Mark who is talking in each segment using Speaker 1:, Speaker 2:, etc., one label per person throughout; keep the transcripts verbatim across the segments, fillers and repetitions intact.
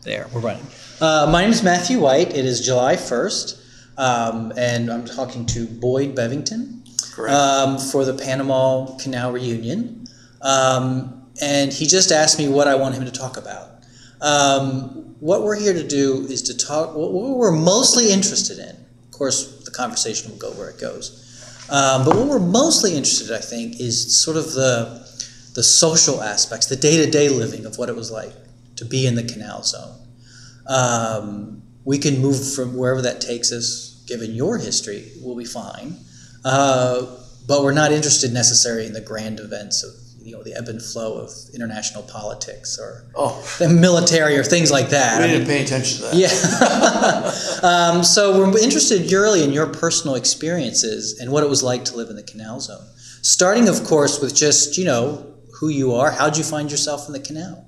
Speaker 1: There, we're running. Uh, my name is Matthew White. It is July first, um, and I'm talking to Boyd Bevington um, for the Panama Canal reunion. Um, and he just asked me what I want him to talk about. Um, what we're here to do is to talk, what we're mostly interested in. Of course, the conversation will go where it goes. Um, but what we're mostly interested in, I think, is sort of the, the social aspects, the day-to-day living of what it was like to be in the canal zone. Um, we can move from wherever that takes us, given your history, we'll be fine. Uh, but we're not interested necessarily in the grand events of, you know, the ebb and flow of international politics or
Speaker 2: oh.
Speaker 1: the military or things like that.
Speaker 2: We didn't pay attention to
Speaker 1: that. Yeah. um, so we're interested really in your personal experiences and what it was like to live in the canal zone. Starting, of course, with just, you know, who you are. How'd you find yourself in the canal?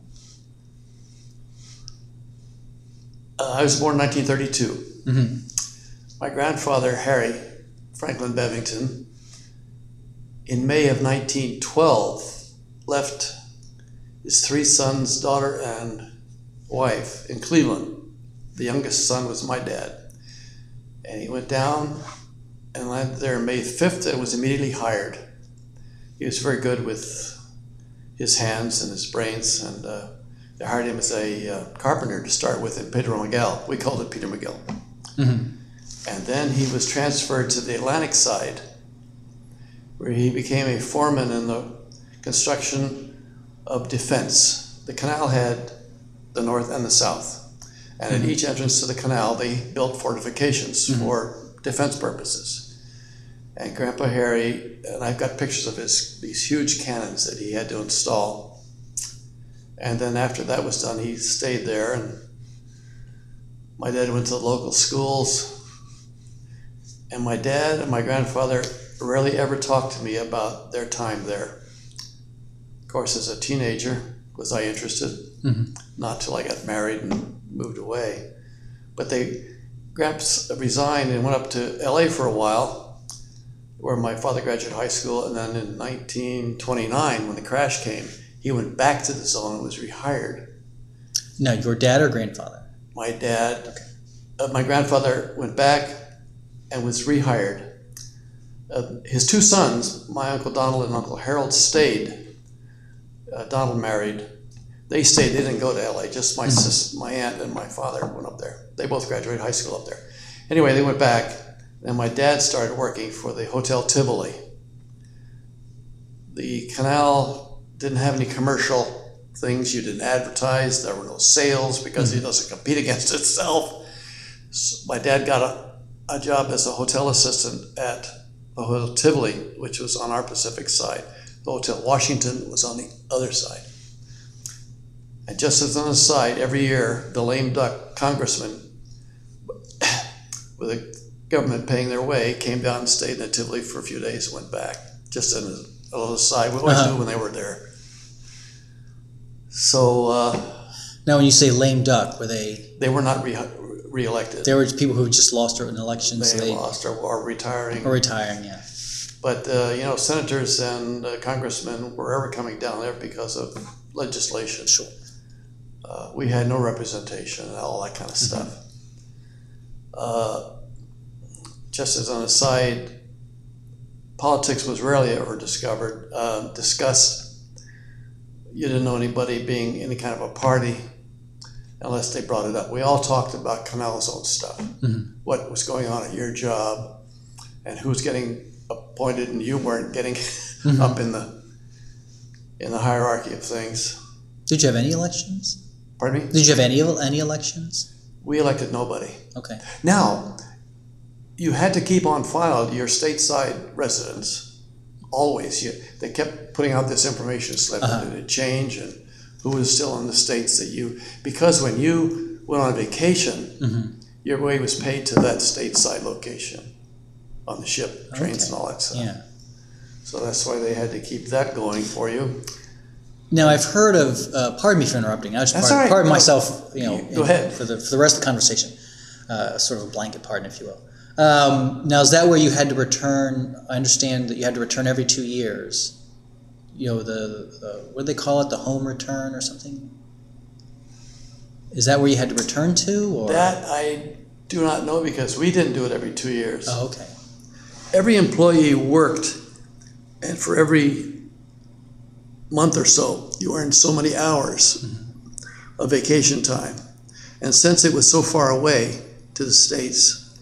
Speaker 2: Uh, I was born in nineteen thirty-two.
Speaker 1: Mm-hmm.
Speaker 2: My grandfather, Harry Franklin Bevington, in May of nineteen twelve, left his three sons, daughter, and wife in Cleveland. The youngest son was my dad. And he went down and landed there May fifth and was immediately hired. He was very good with his hands and his brains, and uh, they hired him as a uh, carpenter to start with in Pedro Miguel. We called it Peter Miguel. Mm-hmm. And then he was transferred to the Atlantic side, where he became a foreman in the construction of defense. The canal had the north and the south. And mm-hmm. at each entrance to the canal, they built fortifications mm-hmm. for defense purposes. And Grandpa Harry, and I've got pictures of his these huge cannons that he had to install. And then after that was done, he stayed there, and my dad went to the local schools. And my dad and my grandfather rarely ever talked to me about their time there. Of course, as a teenager, was I interested? Mm-hmm. Not till I got married and moved away. But they, Gramps resigned and went up to L A for a while, where my father graduated high school, and then in nineteen twenty-nine, when the crash came, he went back to the zone and was rehired.
Speaker 1: No, your dad or grandfather?
Speaker 2: My dad.
Speaker 1: Okay.
Speaker 2: Uh, my grandfather went back and was rehired. Uh, his two sons, my Uncle Donald and Uncle Harold, stayed. Uh, Donald married. They stayed. They didn't go to L A. Just my mm-hmm. sis, my aunt and my father went up there. They both graduated high school up there. Anyway, they went back, and my dad started working for the Hotel Tivoli. The canal didn't have any commercial things. You didn't advertise. There were no sales because mm-hmm. it doesn't compete against itself. So my dad got a, a job as a hotel assistant at the Hotel Tivoli, which was on our Pacific side. The Hotel Washington was on the other side. And just as an aside, every year the lame duck congressman, with the government paying their way, came down and stayed in the Tivoli for a few days and went back. Just as a little aside, we always uh-huh. knew when they were there. So uh,
Speaker 1: now, when you say lame duck, were they?
Speaker 2: They were not re- re-elected.
Speaker 1: There were people who just lost an election.
Speaker 2: They,
Speaker 1: so they
Speaker 2: lost or, or retiring.
Speaker 1: Or retiring, yeah.
Speaker 2: But uh, you know, senators and uh, congressmen were ever coming down there because of legislation.
Speaker 1: Sure.
Speaker 2: Uh, we had no representation and all that kind of mm-hmm. stuff. Uh, just as an aside, politics was rarely ever discovered, uh, discussed. You didn't know anybody being any kind of a party unless they brought it up. We all talked about canal zone stuff, mm-hmm. what was going on at your job, and who was getting appointed, and you weren't getting mm-hmm. up in the in the hierarchy of things.
Speaker 1: Did you have any elections?
Speaker 2: Pardon me?
Speaker 1: Did you have any any elections?
Speaker 2: We elected nobody.
Speaker 1: Okay.
Speaker 2: Now, you had to keep on file your stateside residents. Always. You, they kept putting out this information slip. Uh-huh. Did it change? And who was still in the states that you... Because when you went on vacation, mm-hmm. your way was paid to that stateside location on the ship, trains okay. and all that stuff.
Speaker 1: Yeah.
Speaker 2: So that's why they had to keep that going for you.
Speaker 1: Now, I've heard of... Uh, pardon me for interrupting. I just
Speaker 2: That's
Speaker 1: pardon,
Speaker 2: all right.
Speaker 1: pardon
Speaker 2: no,
Speaker 1: myself, you know,
Speaker 2: you, go ahead.
Speaker 1: For the, for the rest of the conversation. Uh, sort of a blanket pardon, if you will. Um, now, is that where you had to return? I understand that you had to return every two years. You know, the, the what do they call it? The home return or something? Is that where you had to return to? Or?
Speaker 2: That I do not know because we didn't do it every two years.
Speaker 1: Oh, okay.
Speaker 2: Every employee worked, and for every month or so, you earned so many hours mm-hmm. of vacation time. And since it was so far away to the States,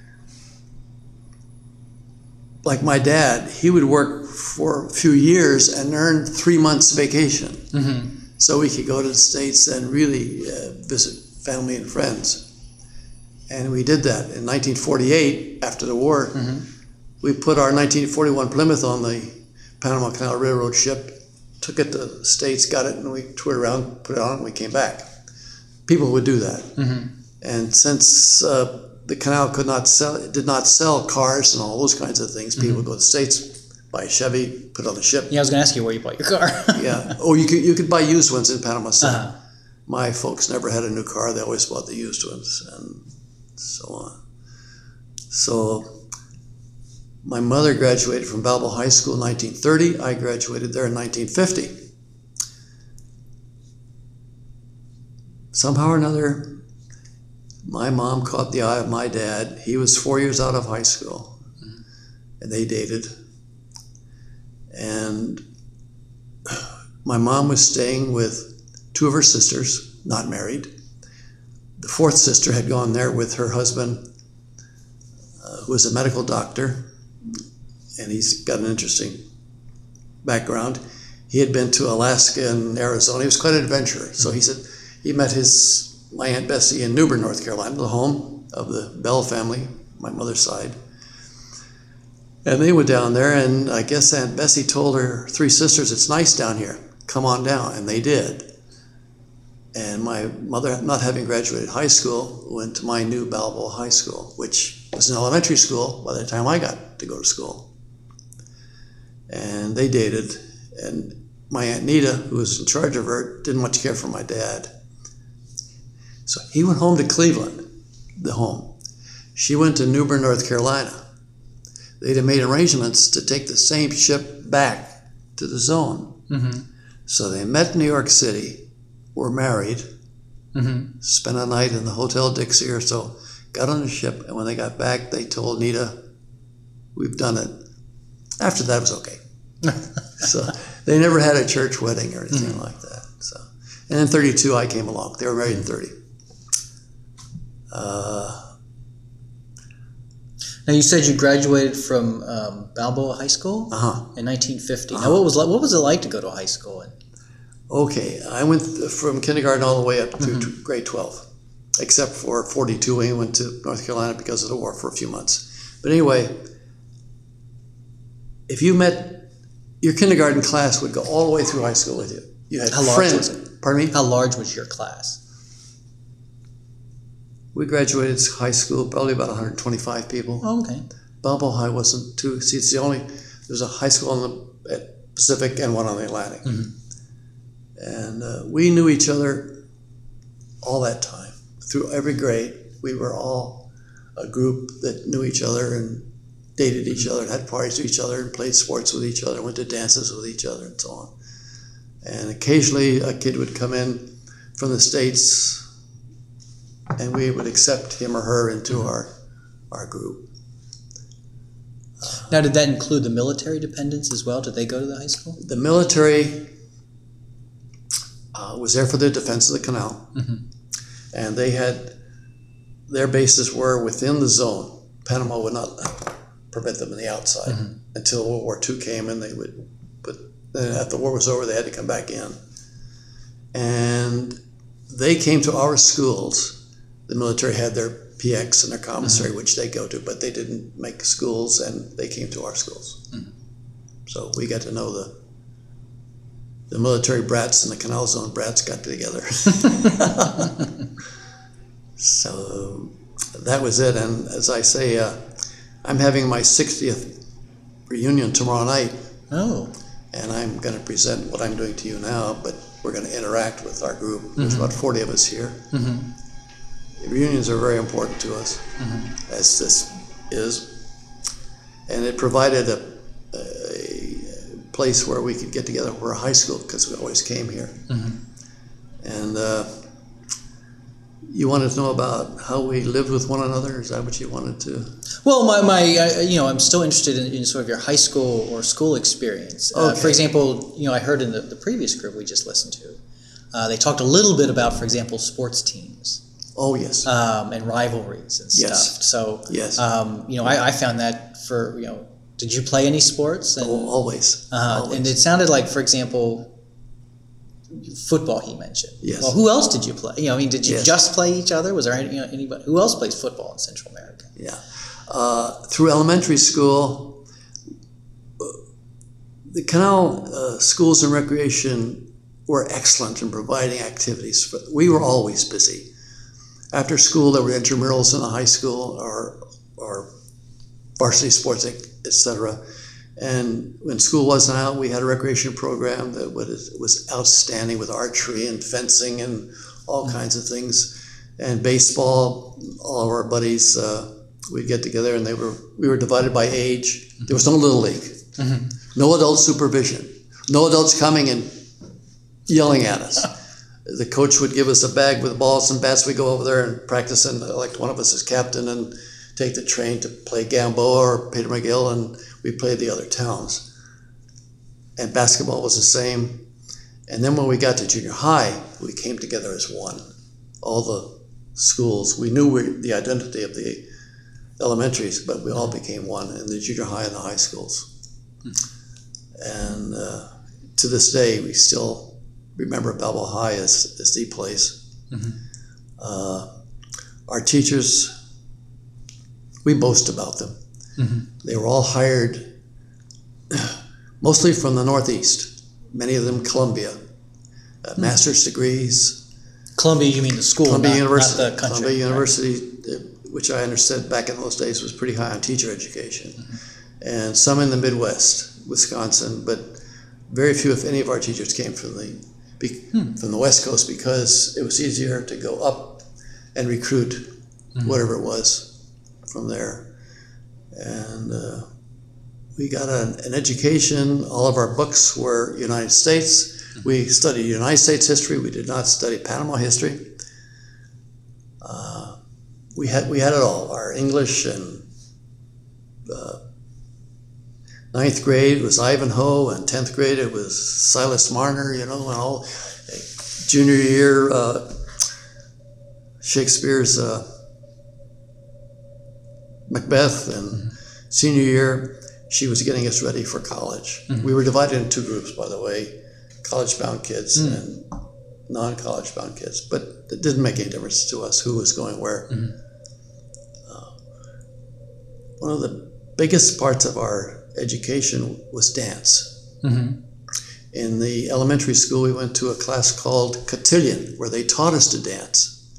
Speaker 2: like my dad, he would work for a few years and earn three months vacation. Mm-hmm. So we could go to the States and really uh, visit family and friends. And we did that. In nineteen forty-eight, after the war, mm-hmm. we put our nineteen forty-one Plymouth on the Panama Canal Railroad ship, took it to the States, got it, and we toured around, put it on, and we came back. People would do that. Mm-hmm. And since uh, the canal could not sell, did not sell cars and all those kinds of things, people mm-hmm. would go to the States, buy a Chevy, put it on the ship.
Speaker 1: Yeah, I was going to ask you where you bought your car.
Speaker 2: Yeah. Or you could you could buy used ones in Panama City.
Speaker 1: Uh-huh.
Speaker 2: My folks never had a new car. They always bought the used ones and so on. So my mother graduated from Balboa High School in nineteen thirty. I graduated there in nineteen fifty. Somehow or another, my mom caught the eye of my dad. He was four years out of high school, mm-hmm. and they dated. And my mom was staying with two of her sisters, not married. The fourth sister had gone there with her husband, uh, who was a medical doctor, and he's got an interesting background. He had been to Alaska and Arizona. He was quite an adventurer. So he said he met his my Aunt Bessie in New Bern, North Carolina, the home of the Bell family, my mother's side. And they went down there, and I guess Aunt Bessie told her three sisters, "It's nice down here. Come on down." And they did. And my mother, not having graduated high school, went to my new Balboa High School, which was an elementary school by the time I got to go to school. And they dated. And my Aunt Nita, who was in charge of her, didn't much care for my dad. So he went home to Cleveland, the home. She went to New Bern, North Carolina. They'd have made arrangements to take the same ship back to the zone. Mm-hmm. So they met in New York City, were married, mm-hmm. spent a night in the Hotel Dixie or so, got on the ship, and when they got back, they told Nita, "We've done it." After that, it was okay. So they never had a church wedding or anything mm-hmm. like that. So, and in thirty-two, I came along. They were married in thirty. Uh,
Speaker 1: Now you said you graduated from um, Balboa High School
Speaker 2: uh-huh.
Speaker 1: in nineteen fifty.
Speaker 2: Uh-huh.
Speaker 1: Now what was like, what was it like to go to high school? And
Speaker 2: okay, I went from kindergarten all the way up through mm-hmm. grade twelve, except for forty-two when we went to North Carolina because of the war for a few months. But anyway, if you met, your kindergarten class would go all the way through high school with you. You had
Speaker 1: How large
Speaker 2: friends.
Speaker 1: was it?
Speaker 2: Pardon me?
Speaker 1: How large was your class?
Speaker 2: We graduated high school probably about one hundred twenty-five people.
Speaker 1: Oh, okay.
Speaker 2: Balboa High wasn't too. See, it's the only. There's a high school on the at Pacific and one on the Atlantic, mm-hmm. and uh, we knew each other all that time through every grade. We were all a group that knew each other and dated each other and had parties with each other and played sports with each other, went to dances with each other and so on. And occasionally a kid would come in from the States and we would accept him or her into mm-hmm. our our group.
Speaker 1: Now, did that include the military dependents as well? Did they go to the high school?
Speaker 2: The military uh, was there for the defense of the canal. Mm-hmm. And they had, their bases were within the zone. Panama would not permit them in the outside mm-hmm. until World War Two came, and they would, but then after the war was over, they had to come back in. And they came to our schools. The military had their P X and their commissary, mm-hmm. which they go to, but they didn't make schools, and they came to our schools. Mm-hmm. So we got to know the the military brats and the Canal Zone brats got together. So that was it. And as I say, uh, I'm having my sixtieth reunion tomorrow night.
Speaker 1: Oh.
Speaker 2: And I'm going to present what I'm doing to you now, but we're going to interact with our group. Mm-hmm. There's about forty of us here. Mm-hmm. The reunions are very important to us, mm-hmm. as this is. And it provided a, a place where we could get together. We're a high school because we always came here. Mm-hmm. And uh, you wanted to know about how we lived with one another? Is that what you wanted to?
Speaker 1: Well, my, my uh, you know, I'm still interested in, in sort of your high school or school experience. Uh,
Speaker 2: Okay.
Speaker 1: For example, you know, I heard in the, the previous group we just listened to, uh, they talked a little bit about, for example, sports teams
Speaker 2: Oh, yes.
Speaker 1: um, and rivalries and stuff.
Speaker 2: Yes.
Speaker 1: So,
Speaker 2: Yes.
Speaker 1: um, you know, I, I found that for, you know, did you play any sports? And,
Speaker 2: Oh, always.
Speaker 1: uh,
Speaker 2: always.
Speaker 1: and it sounded like, for example, football he mentioned.
Speaker 2: Yes.
Speaker 1: Well, who else did you play? You know, I mean, did you
Speaker 2: Yes.
Speaker 1: just play each other? Was there any, you know, anybody who else plays football in Central America?
Speaker 2: Yeah. Uh, through elementary school, the Canal uh, schools and recreation were excellent in providing activities. But we were always busy. After school, there were intramurals in the high school or, or varsity sports, et cetera. And when school wasn't out, we had a recreation program that was, was outstanding with archery and fencing and all kinds of things. And baseball, all of our buddies, uh, we'd get together and they were we were divided by age. There was no little league,
Speaker 1: Mm-hmm.
Speaker 2: no adult supervision, no adults coming and yelling at us. The coach would give us a bag with balls and bats. We'd go over there and practice and elect one of us as captain and take the train to play Gamboa or Peter McGill, and we played the other towns. And basketball was the same. And then when we got to junior high, we came together as one. All the schools, we knew we, the identity of the elementaries, but we all became one in the junior high and the high schools. And uh, to this day, we still remember Balboa High as, as the place.
Speaker 1: Mm-hmm.
Speaker 2: Uh, our teachers, we boast about them.
Speaker 1: Mm-hmm.
Speaker 2: They were all hired mostly from the Northeast, many of them Columbia, uh, master's degrees.
Speaker 1: Columbia, you mean the school,
Speaker 2: Columbia
Speaker 1: not,
Speaker 2: University,
Speaker 1: not the country.
Speaker 2: Columbia
Speaker 1: right?
Speaker 2: University, uh, which I understood back in those days was pretty high on teacher education, mm-hmm. and some in the Midwest, Wisconsin, but very few, if any, of our teachers came from the be, hmm. from the West Coast because it was easier to go up and recruit mm-hmm. whatever it was from there. And uh, we got an, an education. All of our books were United States. Mm-hmm. We studied United States history. We did not study Panama history. Uh, we had we had it all. Our English and uh, ninth grade was Ivanhoe, and tenth grade it was Silas Marner. You know, and all. Junior year, uh, Shakespeare's uh, Macbeth, and mm-hmm. senior year, she was getting us ready for college. Mm-hmm. We were divided into two groups, by the way, college-bound kids mm-hmm. and non-college-bound kids, but it didn't make any difference to us who was going where. Mm-hmm. Uh, one of the biggest parts of our education was dance. Mm-hmm. In the elementary school, we went to a class called cotillion, where they taught us to dance.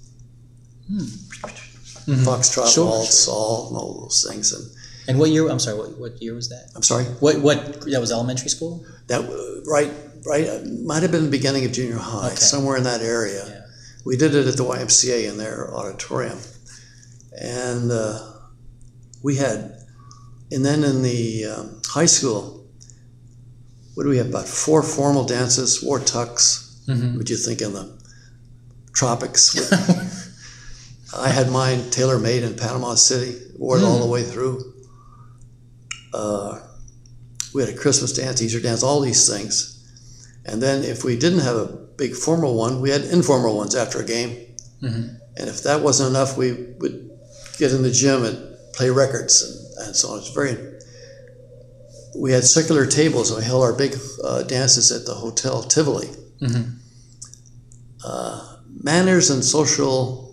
Speaker 2: Mm-hmm. Foxtrot,
Speaker 1: sure,
Speaker 2: waltz,
Speaker 1: sure.
Speaker 2: all, and all those things. And
Speaker 1: And what year? I'm sorry. What, what year was that?
Speaker 2: I'm sorry.
Speaker 1: What what that was elementary school?
Speaker 2: That right right might have been the beginning of junior high, okay. somewhere in that area. Yeah. We did it at the Y M C A in their auditorium, and uh, we had, and then in the um, high school. What do we have, about four formal dances, wore tux. Mm-hmm. What do you think in the tropics? I had mine tailor-made in Panama City, wore it mm. all the way through. Uh, we had a Christmas dance, Easter dance, all these things. And then if we didn't have a big formal one, we had informal ones after a game. Mm-hmm. And if that wasn't enough, we would get in the gym and play records and, and so on. It's very... We had circular tables, and we held our big uh, dances at the Hotel Tivoli. Mm-hmm. Uh, manners and social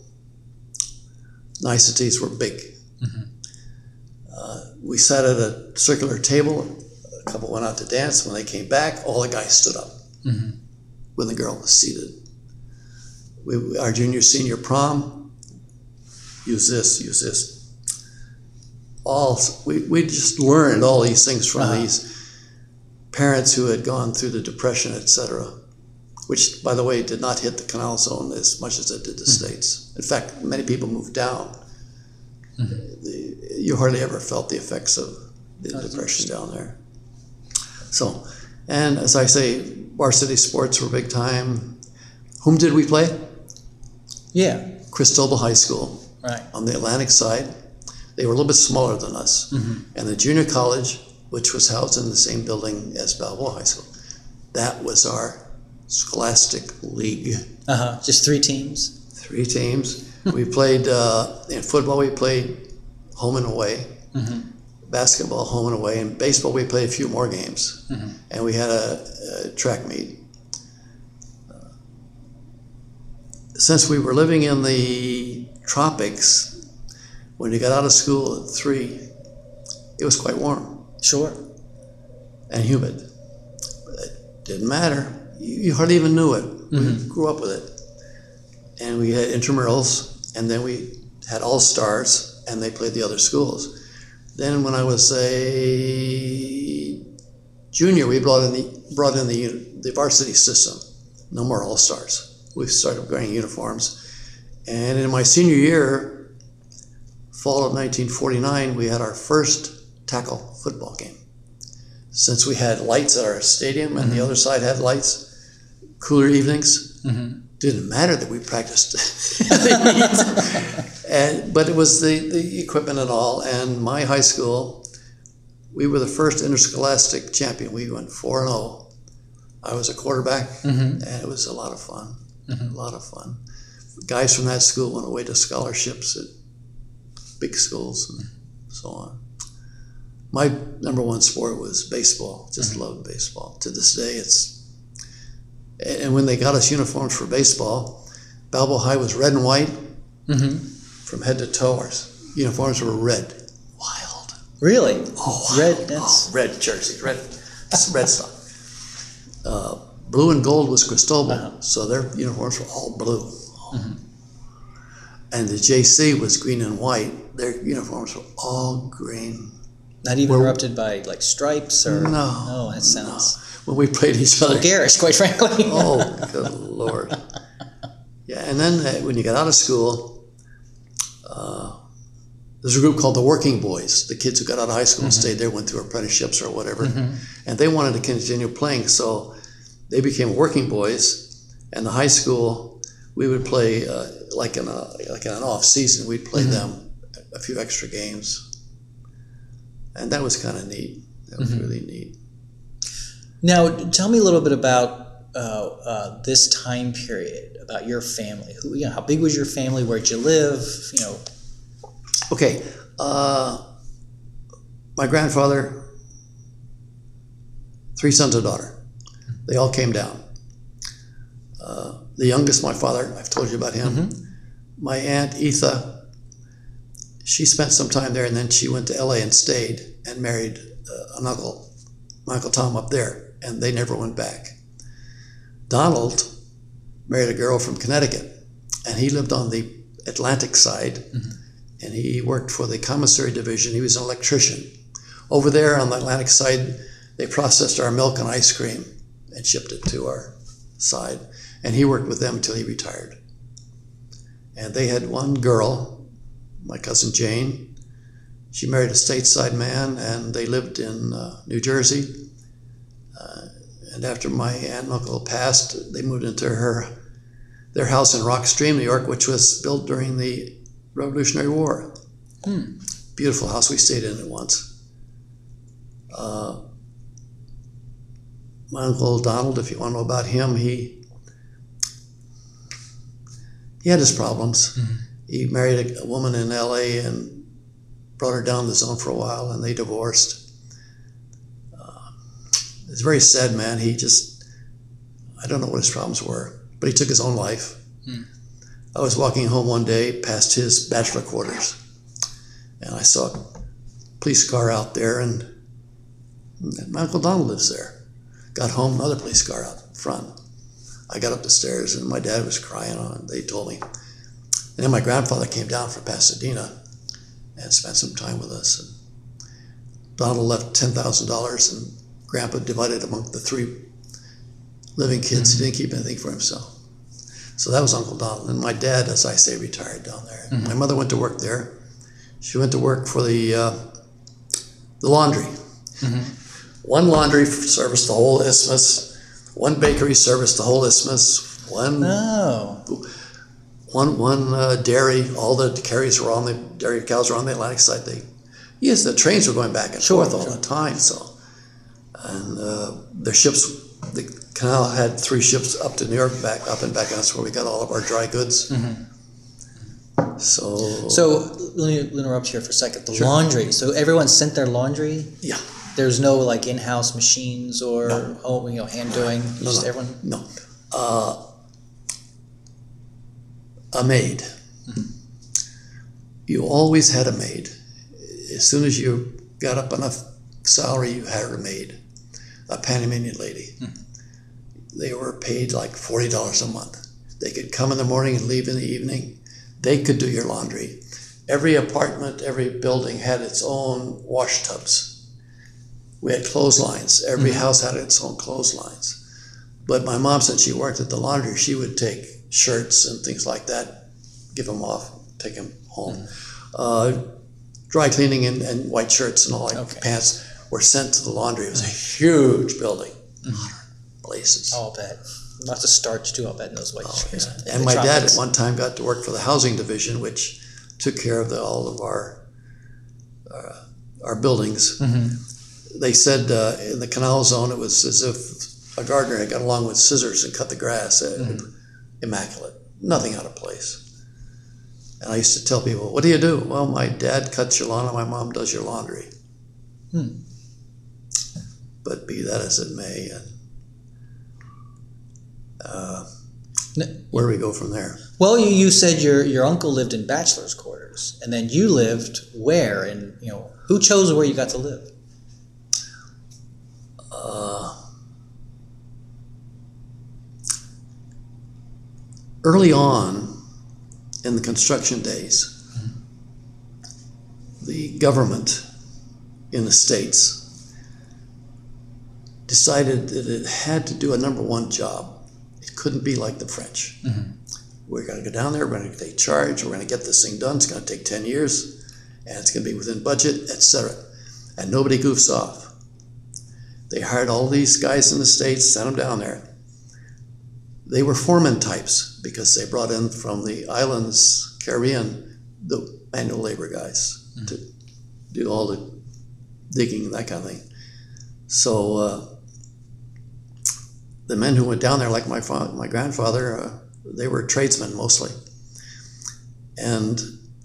Speaker 2: niceties were big. Mm-hmm. Uh, we sat at a circular table. A couple went out to dance. When they came back, all the guys stood up mm-hmm. when the girl was seated. We, our junior, senior prom, use this, use this. All we, we just learned all these things from uh-huh. these parents who had gone through the Depression, et cetera, which, by the way, did not hit the Canal Zone as much as it did the mm-hmm. States. In fact, many people moved down. Mm-hmm. The, you hardly ever felt the effects of the That's Depression down there. So, and as I say, varsity sports were big time. Whom did we play?
Speaker 1: Yeah.
Speaker 2: Cristobal High School
Speaker 1: Right.
Speaker 2: on the Atlantic side. They were a little bit smaller than us.
Speaker 1: Mm-hmm.
Speaker 2: And the junior college, which was housed in the same building as Balboa High School, that was our scholastic league.
Speaker 1: Uh-huh. Just three teams?
Speaker 2: Three teams. We played, uh, in football we played home and away.
Speaker 1: Mm-hmm.
Speaker 2: Basketball home and away. And baseball we played a few more games.
Speaker 1: Mm-hmm.
Speaker 2: And we had a, a track meet. Uh, since we were living in the tropics, when you got out of school at three, it was quite warm.
Speaker 1: Sure.
Speaker 2: And humid. But it didn't matter. You, you hardly even knew it.
Speaker 1: Mm-hmm.
Speaker 2: We grew up with it. And we had intramurals, and then we had all-stars, and they played the other schools. Then when I was a junior, we brought in the brought in the the varsity system. No more all-stars. We started wearing uniforms. And in my senior year, fall of nineteen forty-nine, we had our first tackle football game. Since we had lights at our stadium and mm-hmm. the other side had lights, cooler evenings, mm-hmm. didn't matter that we practiced. and, but it was the, the equipment and all. And my high school, we were the first interscholastic champion. We went four and oh. I was a quarterback, mm-hmm. and it was a lot of fun, mm-hmm. a lot of fun. Guys from that school went away to scholarships at big schools and so on. My number one sport was baseball. Just mm-hmm. loved baseball. To this day, it's... And when they got us uniforms for baseball, Balboa High was red and white mm-hmm. from head to toe. Our uniforms were red. Wild.
Speaker 1: Really?
Speaker 2: Oh,
Speaker 1: red.
Speaker 2: Wild.
Speaker 1: That's...
Speaker 2: Oh, red jerseys, red, red stuff. Uh, blue and gold was Cristobal, uh-huh. so their uniforms were all blue. Mm-hmm. And the J C was green and white. Their uniforms were all green.
Speaker 1: Not even we're, interrupted by like stripes or...
Speaker 2: No.
Speaker 1: No, that sounds...
Speaker 2: No. When we played each other.
Speaker 1: Garish, quite frankly.
Speaker 2: Oh, good Lord. Yeah, and then uh, when you got out of school, uh, there's a group called the Working Boys. The kids who got out of high school mm-hmm. and stayed there, went through apprenticeships or whatever. Mm-hmm. And they wanted to continue playing, so they became Working Boys. And the high school, we would play, uh, like, in a, like in an off season, we'd play mm-hmm. them a few extra games. And that was kind of neat. That was mm-hmm. really neat.
Speaker 1: Now, tell me a little bit about uh, uh, this time period, about your family. Who, you know, how big was your family? Where'd you live? You know.
Speaker 2: Okay, uh, my grandfather, three sons and a daughter. They all came down. Uh, the youngest, my father, I've told you about him. Mm-hmm. My aunt Etha, she spent some time there, and then she went to L A and stayed and married uh, an uncle, my Uncle Tom up there. And they never went back. Donald married a girl from Connecticut, and he lived on the Atlantic side, mm-hmm. and he worked for the commissary division. He was an electrician. Over there on the Atlantic side, they processed our milk and ice cream and shipped it to our side, and he worked with them until he retired. And they had one girl, my cousin Jane. She married a stateside man, and they lived in uh, New Jersey. Uh, and after my aunt and uncle passed, they moved into her their house in Rock Stream, New York, which was built during the Revolutionary War. Hmm. Beautiful house. We stayed in it once. Uh, my Uncle Donald, if you want to know about him, he he had his problems. Mm-hmm. He married a, a woman in L A and brought her down the zone for a while, and they divorced. He's a very sad man. He just, I don't know what his problems were, but he took his own life. Hmm. I was walking home one day past his bachelor quarters, and I saw a police car out there, and, and my Uncle Donald lives there. Got home, another police car out front. I got up the stairs, and my dad was crying on. They told me. And then my grandfather came down from Pasadena and spent some time with us. And Donald left ten thousand dollars, and Grandpa divided among the three living kids. Mm-hmm. He didn't keep anything for himself. So that was Uncle Donald. And my dad, as I say, retired down there. Mm-hmm. My mother went to work there. She went to work for the uh, the laundry. Mm-hmm. One laundry serviced the whole isthmus. One bakery serviced the whole isthmus. One.
Speaker 1: Oh.
Speaker 2: one one uh, dairy, all the carries were on the dairy cows were on the Atlantic side. They, yes, the trains were going back and
Speaker 1: Sure,
Speaker 2: forth all
Speaker 1: sure.
Speaker 2: the time. So, and uh, their ships, the canal had three ships up to New York, back up and back, and that's where we got all of our dry goods.
Speaker 1: Mm-hmm.
Speaker 2: So,
Speaker 1: So let me interrupt here for a second. The
Speaker 2: Sure.
Speaker 1: laundry. So everyone sent their laundry.
Speaker 2: yeah,
Speaker 1: There's no like in-house machines or
Speaker 2: No.
Speaker 1: home, you know, hand doing.
Speaker 2: no,
Speaker 1: Just
Speaker 2: no,
Speaker 1: everyone.
Speaker 2: no. Uh, a maid. You always had a maid. As soon as you got up enough salary, you had a maid, a Panamanian lady. They were paid like forty dollars a month. They could come in the morning and leave in the evening. They could do your laundry. Every apartment, every building had its own wash tubs. We had clotheslines. Every
Speaker 1: Mhm.
Speaker 2: house had its own clotheslines. But my mom, since she worked at the laundry, she would take shirts and things like that, give them off, take them home. Uh, dry cleaning and, and white shirts and all like
Speaker 1: Okay.
Speaker 2: pants were sent to the laundry. It was a huge building, places.
Speaker 1: I'll bet. Lots of starch too. I'll bet in those white
Speaker 2: Oh,
Speaker 1: shirts.
Speaker 2: yeah.
Speaker 1: In
Speaker 2: And
Speaker 1: the
Speaker 2: my dad
Speaker 1: tropics.
Speaker 2: at one time got to work for the housing division, which took care of the, all of our uh, our buildings.
Speaker 1: Mhm.
Speaker 2: They said uh, in the canal zone it was as if a gardener had got along with scissors and cut the grass. Uh,
Speaker 1: Mhm.
Speaker 2: Immaculate, nothing out of place. And I used to tell people, "What do you do?" "Well, my dad cuts your lawn and my mom does your laundry."
Speaker 1: Hmm.
Speaker 2: But be that as it may, and uh,
Speaker 1: N-
Speaker 2: where do we go from there?
Speaker 1: Well, you, you said your your uncle lived in bachelor's quarters, and then you lived where? And you know, who chose where you got to live?
Speaker 2: Uh, early on in the construction days, the government in the States decided that it had to do a number one job. It couldn't be like the French.
Speaker 1: Mhm.
Speaker 2: We're going to go down there, we're going to take charge, we're going to get this thing done, it's going to take ten years, and it's going to be within budget, et cetera. And nobody goofs off. They hired all these guys in the States, sent them down there. They were foreman types because they brought in from the islands, Caribbean, the manual labor guys mm-hmm. to do all the digging and that kind of thing. So uh, the men who went down there, like my father, my grandfather, uh, they were tradesmen mostly. And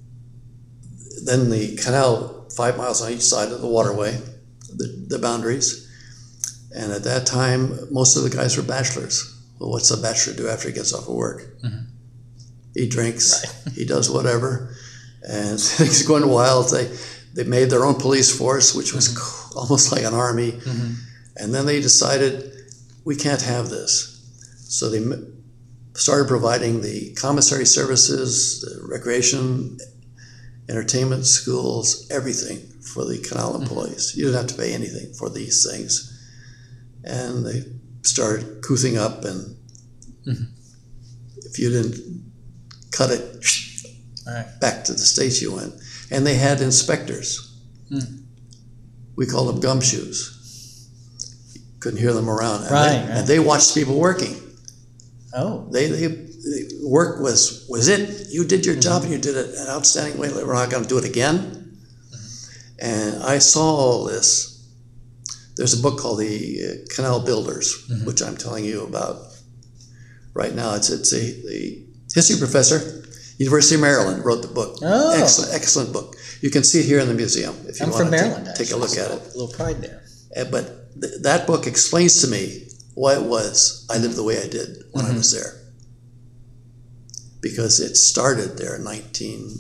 Speaker 2: then the canal, five miles on each side of the waterway, the, the boundaries. And at that time, most of the guys were bachelors. Well, what's a bachelor do after he gets off of work? Mm-hmm. He drinks, right. He does whatever, and things are going wild. They they made their own police force, which was mm-hmm. almost like an army. Mm-hmm. And then they decided, we can't have this. So they started providing the commissary services, the recreation, entertainment, schools, everything for the canal employees. Mm-hmm. You didn't have to pay anything for these things. And they started couthing up, and mm-hmm. if you didn't cut it, all right. back to the States you went. And they had inspectors. Mm. We called them gumshoes. You couldn't hear them around. And,
Speaker 1: right,
Speaker 2: they,
Speaker 1: right.
Speaker 2: and they watched people working.
Speaker 1: Oh.
Speaker 2: They, they, they work was, was it. You did your mm-hmm. job and you did it an outstanding way. We're not going to do it again. Mm-hmm. And I saw all this. There's a book called The Canal Builders, mm-hmm. which I'm telling you about right now. It's it's a the history professor, University of Maryland, wrote the book.
Speaker 1: Oh.
Speaker 2: Excellent, excellent book. You can see it here in the museum if you
Speaker 1: I'm
Speaker 2: want
Speaker 1: from
Speaker 2: to
Speaker 1: Maryland,
Speaker 2: take, take a look at it.
Speaker 1: A little pride there.
Speaker 2: Uh, but th- that book explains to me why it was I lived the way I did when mm-hmm. I was there. Because it started there in nineteen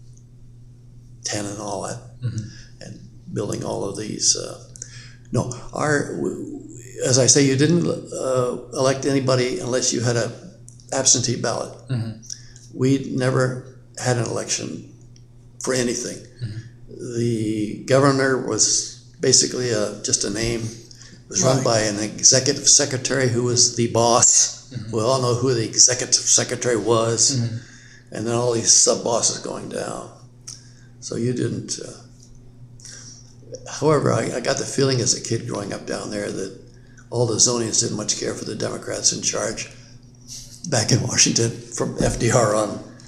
Speaker 2: ten and all that, mm-hmm. and building all of these. Uh, No, our, as I say, you didn't uh, elect anybody unless you had a absentee ballot. Mm-hmm. We never had an election for anything. Mm-hmm. The governor was basically a, just a name. It was right. run by an executive secretary who was the boss. Mm-hmm. We all know who the executive secretary was. Mm-hmm. And then all these sub-bosses going down. So you didn't... Uh, However, I, I got the feeling as a kid growing up down there that all the Zonians didn't much care for the Democrats in charge back in Washington from F D R on.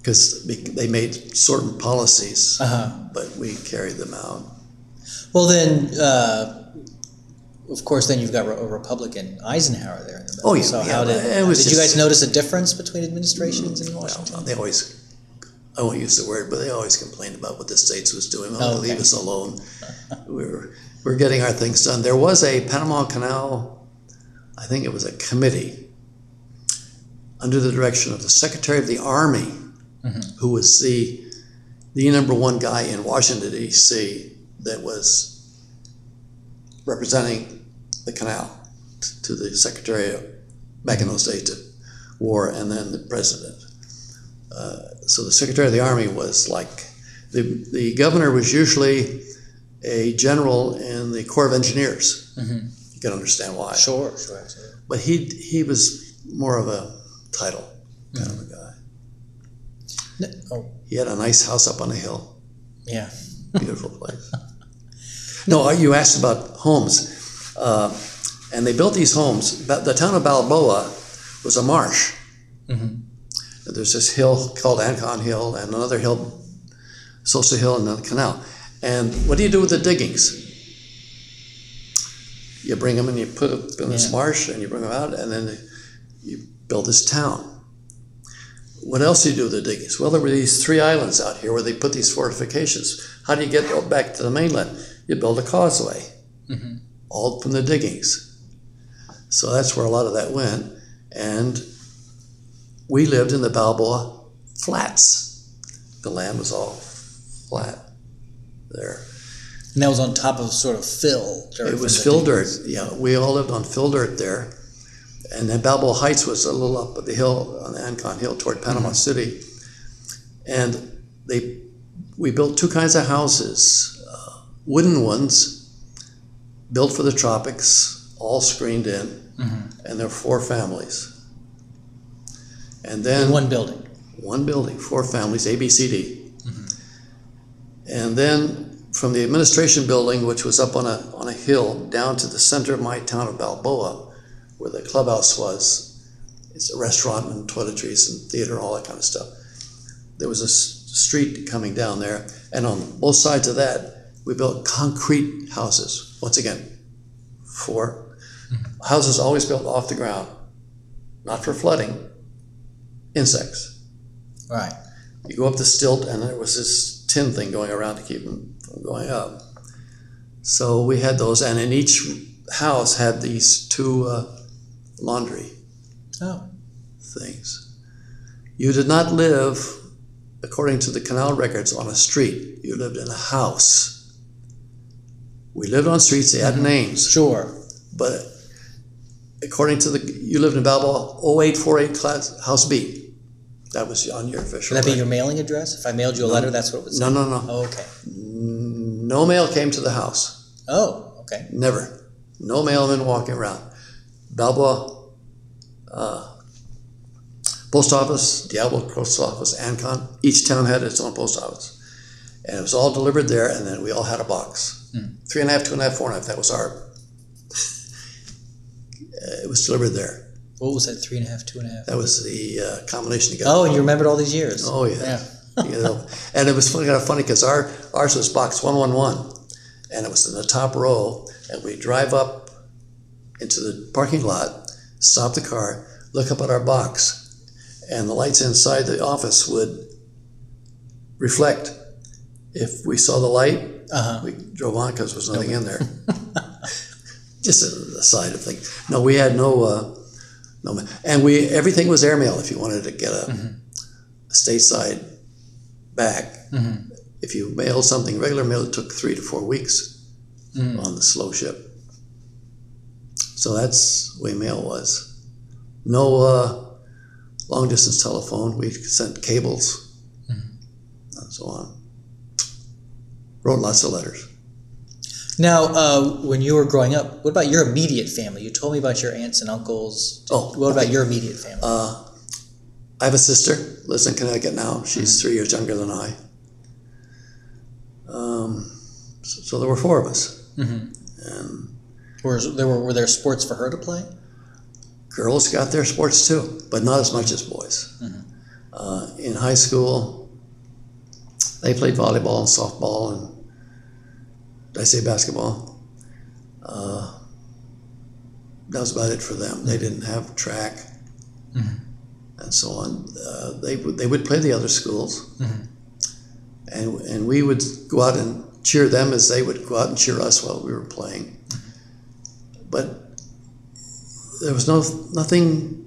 Speaker 2: because they made certain policies,
Speaker 1: Uh-huh.
Speaker 2: but we carried them out.
Speaker 1: Well, then, uh, of course, then you've got a Republican Eisenhower there in the middle.
Speaker 2: Oh, yeah,
Speaker 1: So
Speaker 2: yeah,
Speaker 1: how did,
Speaker 2: it was
Speaker 1: did you
Speaker 2: just-
Speaker 1: guys notice a difference between administrations in Washington?
Speaker 2: Well, they always, I won't use the word, but they always complained about what the States was doing. Oh,
Speaker 1: Oh, okay.
Speaker 2: leave us alone. we were, we were getting our things done. There was a Panama Canal, I think it was a committee, under the direction of the Secretary of the Army, mm-hmm. who was the, the number one guy in Washington, D C that was representing the canal to the Secretary of, back in those days, to War, and then the President. Uh, so the Secretary of the Army was like, the, the governor was usually a general in the Corps of Engineers. Mm-hmm. You can understand why.
Speaker 1: Sure, sure, absolutely.
Speaker 2: But he he was more of a title kind mm-hmm. of a guy.
Speaker 1: No, oh.
Speaker 2: He had a nice house up on a hill.
Speaker 1: Yeah.
Speaker 2: Beautiful place. No, you asked about homes. Uh, and they built these homes. The town of Balboa was a marsh. Mm-hmm. There's this hill called Ancon Hill and another hill, Sosa Hill, and then the canal. And what do you do with the diggings? You bring them and you put them in this yeah. marsh and you bring them out and then you build this town. What else do you do with the diggings? Well, there were these three islands out here where they put these fortifications. How do you get back to the mainland? You build a causeway, mm-hmm. all from the diggings. So that's where a lot of that went. And we lived in the Balboa Flats. The land was all flat there.
Speaker 1: And that was on top of sort of fill dirt.
Speaker 2: It was fill dirt, yeah. We all lived on fill dirt there. And then Balboa Heights was a little up the hill, on the Ancon Hill toward Panama mm-hmm. City. And they, we built two kinds of houses. Uh, wooden ones, built for the tropics, all screened in. Mm-hmm. And there were four families. And then
Speaker 1: in one building.
Speaker 2: One building, four families, A, B, C, D. Mm-hmm. And then from the administration building, which was up on a on a hill, down to the center of my town of Balboa, where the clubhouse was. It's a restaurant and toiletries and theater and all that kind of stuff. There was a s- street coming down there, and on both sides of that, we built concrete houses. Once again, four mm-hmm. houses always built off the ground, not for flooding. Insects.
Speaker 1: Right.
Speaker 2: You go up the stilt, and there was this tin thing going around to keep them from going up. So we had those, and in each house had these two uh, laundry
Speaker 1: oh.
Speaker 2: things. You did not live, according to the canal records, on a street. You lived in a house. We lived on streets. They had mm-hmm. names.
Speaker 1: Sure.
Speaker 2: But according to the, you lived in Balboa, oh eight four eight class, House B. That was on your official
Speaker 1: Would that be
Speaker 2: record.
Speaker 1: your mailing address? If I mailed you a
Speaker 2: no,
Speaker 1: letter, that's what it would say?
Speaker 2: No, no, no.
Speaker 1: Oh, okay.
Speaker 2: No mail came to the house.
Speaker 1: Oh, okay.
Speaker 2: Never. No mailman walking around. Balboa, uh, post office, Diablo post office, Ancon. Each town had its own post office. And it was all delivered there, and then we all had a box. Hmm. Three and a half, two and a half, four and a half. That was our... it was delivered there.
Speaker 1: What was that, three and a half, two and a half?
Speaker 2: That was the uh, combination you got.
Speaker 1: Oh, and you remembered all these years.
Speaker 2: Oh, yeah. yeah. You know, and it was funny, kind of funny because our, ours was box one one one, and it was in the top row, and we drive up into the parking lot, stop the car, look up at our box, and the lights inside the office would reflect. If we saw the light, uh-huh. we drove on because there was nothing nope. in there. Just a, a side of thing. No, we had no... Uh, No, and we everything was airmail if you wanted to get a, mm-hmm. a stateside bag. Mm-hmm. If you mailed something regular mail, it took three to four weeks mm-hmm. on the slow ship. So that's the way mail was. No uh, long distance telephone. We sent cables mm-hmm. and so on. Wrote lots of letters.
Speaker 1: Now, uh, when you were growing up, what about your immediate family? You told me about your aunts and uncles.
Speaker 2: Oh,
Speaker 1: what about your immediate family?
Speaker 2: Uh, I have a sister, lives in Connecticut now. She's mm-hmm. three years younger than I. Um, so, so there were four of us. Mm-hmm. And
Speaker 1: were there were were there sports for her to play?
Speaker 2: Girls got their sports too, but not as much as boys. Mm-hmm. Uh, in high school, they played volleyball and softball and, did I say basketball? Uh, that was about it for them. They didn't have track mm-hmm. and so on. Uh, they, would, they would play the other schools. Mm-hmm. And, and we would go out and cheer them as they would go out and cheer us while we were playing. Mm-hmm. But there was no nothing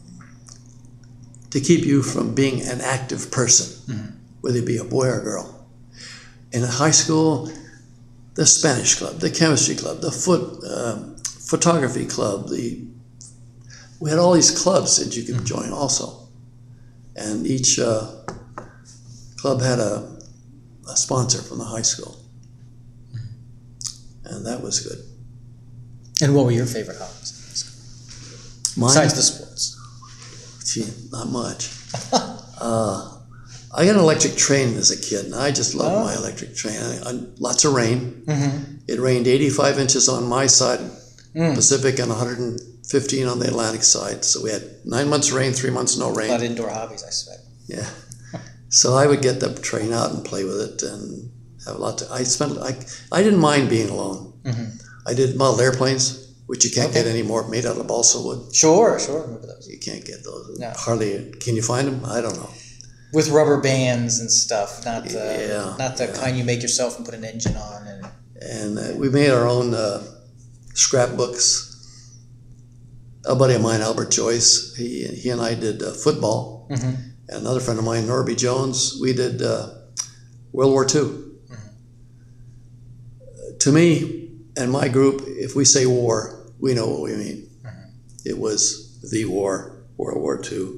Speaker 2: to keep you from being an active person, mm-hmm. whether you be a boy or a girl. In high school, the Spanish club, the chemistry club, the foot uh, photography club, the we had all these clubs that you could mm-hmm. join also, and each uh, club had a, a sponsor from the high school, mm-hmm. and that was good.
Speaker 1: And what were your favorite hobbies?
Speaker 2: Mine?
Speaker 1: Besides the sports?
Speaker 2: Gee, not much. uh, I got an electric train as a kid, and I just loved oh. my electric train. I, I, lots of rain. Mm-hmm. It rained eighty-five inches on my side, mm. Pacific, and one hundred fifteen on the Atlantic side. So we had nine months rain, three months no rain.
Speaker 1: A lot of indoor hobbies, I suspect.
Speaker 2: Yeah. So I would get the train out and play with it, and have a lot to. I spent. I I didn't mind being alone. Mm-hmm. I did model airplanes, which you can't okay. get anymore, made out of balsa wood.
Speaker 1: Sure, sure. I remember those.
Speaker 2: You can't get those.
Speaker 1: No.
Speaker 2: Hardly. Can you find them? I don't know.
Speaker 1: With rubber bands and stuff, not the
Speaker 2: yeah,
Speaker 1: not the
Speaker 2: yeah.
Speaker 1: kind you make yourself and put an engine on. And
Speaker 2: and uh, we made our own uh, scrapbooks. A buddy of mine, Albert Joyce, he he and I did uh, football. Mm-hmm. And another friend of mine, Norby Jones, we did uh, World War Two. Mm-hmm. Uh, to me and my group, if we say war, we know what we mean. Mm-hmm. It was the war, World War Two.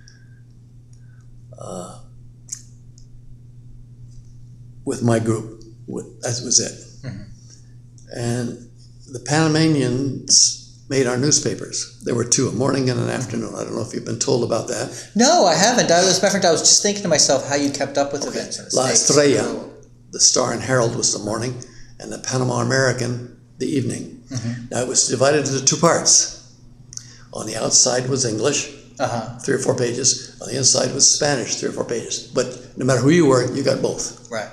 Speaker 2: Uh, with my group, with, that was it. Mm-hmm. And the Panamanians made our newspapers. There were two, a morning and an afternoon. I don't know if you've been told about that.
Speaker 1: No, I haven't. I was, matter of fact, I was just thinking to myself how you kept up with okay. events in the
Speaker 2: La
Speaker 1: States.
Speaker 2: Estrella, the Star and Herald was the morning, and the Panama American, the evening. Mm-hmm. Now it was divided into two parts. On the outside was English, uh-huh. three or four pages. On the inside was Spanish, three or four pages. But no matter who you were, you got both.
Speaker 1: Right.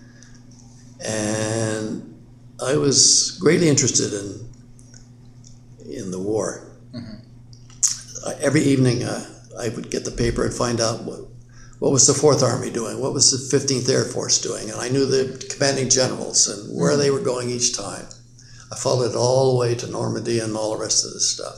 Speaker 2: And I was greatly interested in in the war. Mm-hmm. Uh, every evening uh, I would get the paper and find out what, what was the Fourth Army doing, what was the fifteenth Air Force doing, and I knew the commanding generals and where mm-hmm. they were going each time. I followed it all the way to Normandy and all the rest of this stuff.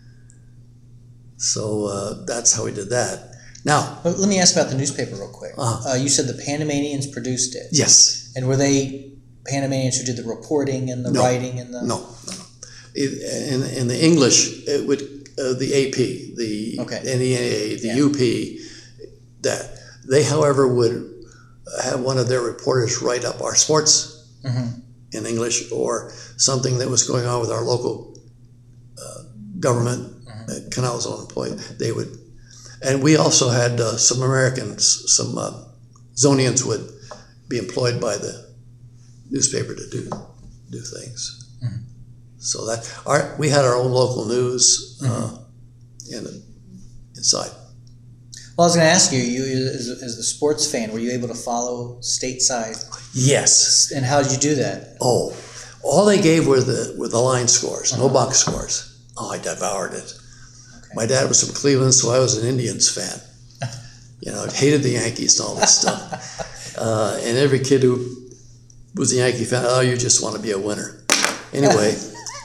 Speaker 2: So uh, that's how we did that. Now,
Speaker 1: well, let me ask about the newspaper real quick. Uh-huh. Uh, you said the Panamanians produced it.
Speaker 2: Yes.
Speaker 1: And were they Panamanians who did the reporting and the
Speaker 2: no.
Speaker 1: writing and the?
Speaker 2: No, no, no. It, in, in the English, it would uh, the A P, the
Speaker 1: okay.
Speaker 2: N E A, the
Speaker 1: yeah.
Speaker 2: U P, that they, however, would have one of their reporters write up our sports mm-hmm. in English or something that was going on with our local uh, government, mm-hmm. uh, Canal Zone employee. They would, and we also had uh, some Americans, some uh, Zonians would be employed by the newspaper to do do things. Mm-hmm. So that our we had our own local news uh, mm-hmm. in inside.
Speaker 1: Well, I was going to ask you, you as, as the sports fan, were you able to follow stateside?
Speaker 2: Yes.
Speaker 1: And how did you do that?
Speaker 2: Oh, all they gave were the were the line scores, uh-huh. no box scores. Oh, I devoured it. Okay. My dad was from Cleveland, so I was an Indians fan. You know, hated the Yankees and all this stuff. Uh, and every kid who was a Yankee fan, oh, you just want to be a winner. Anyway.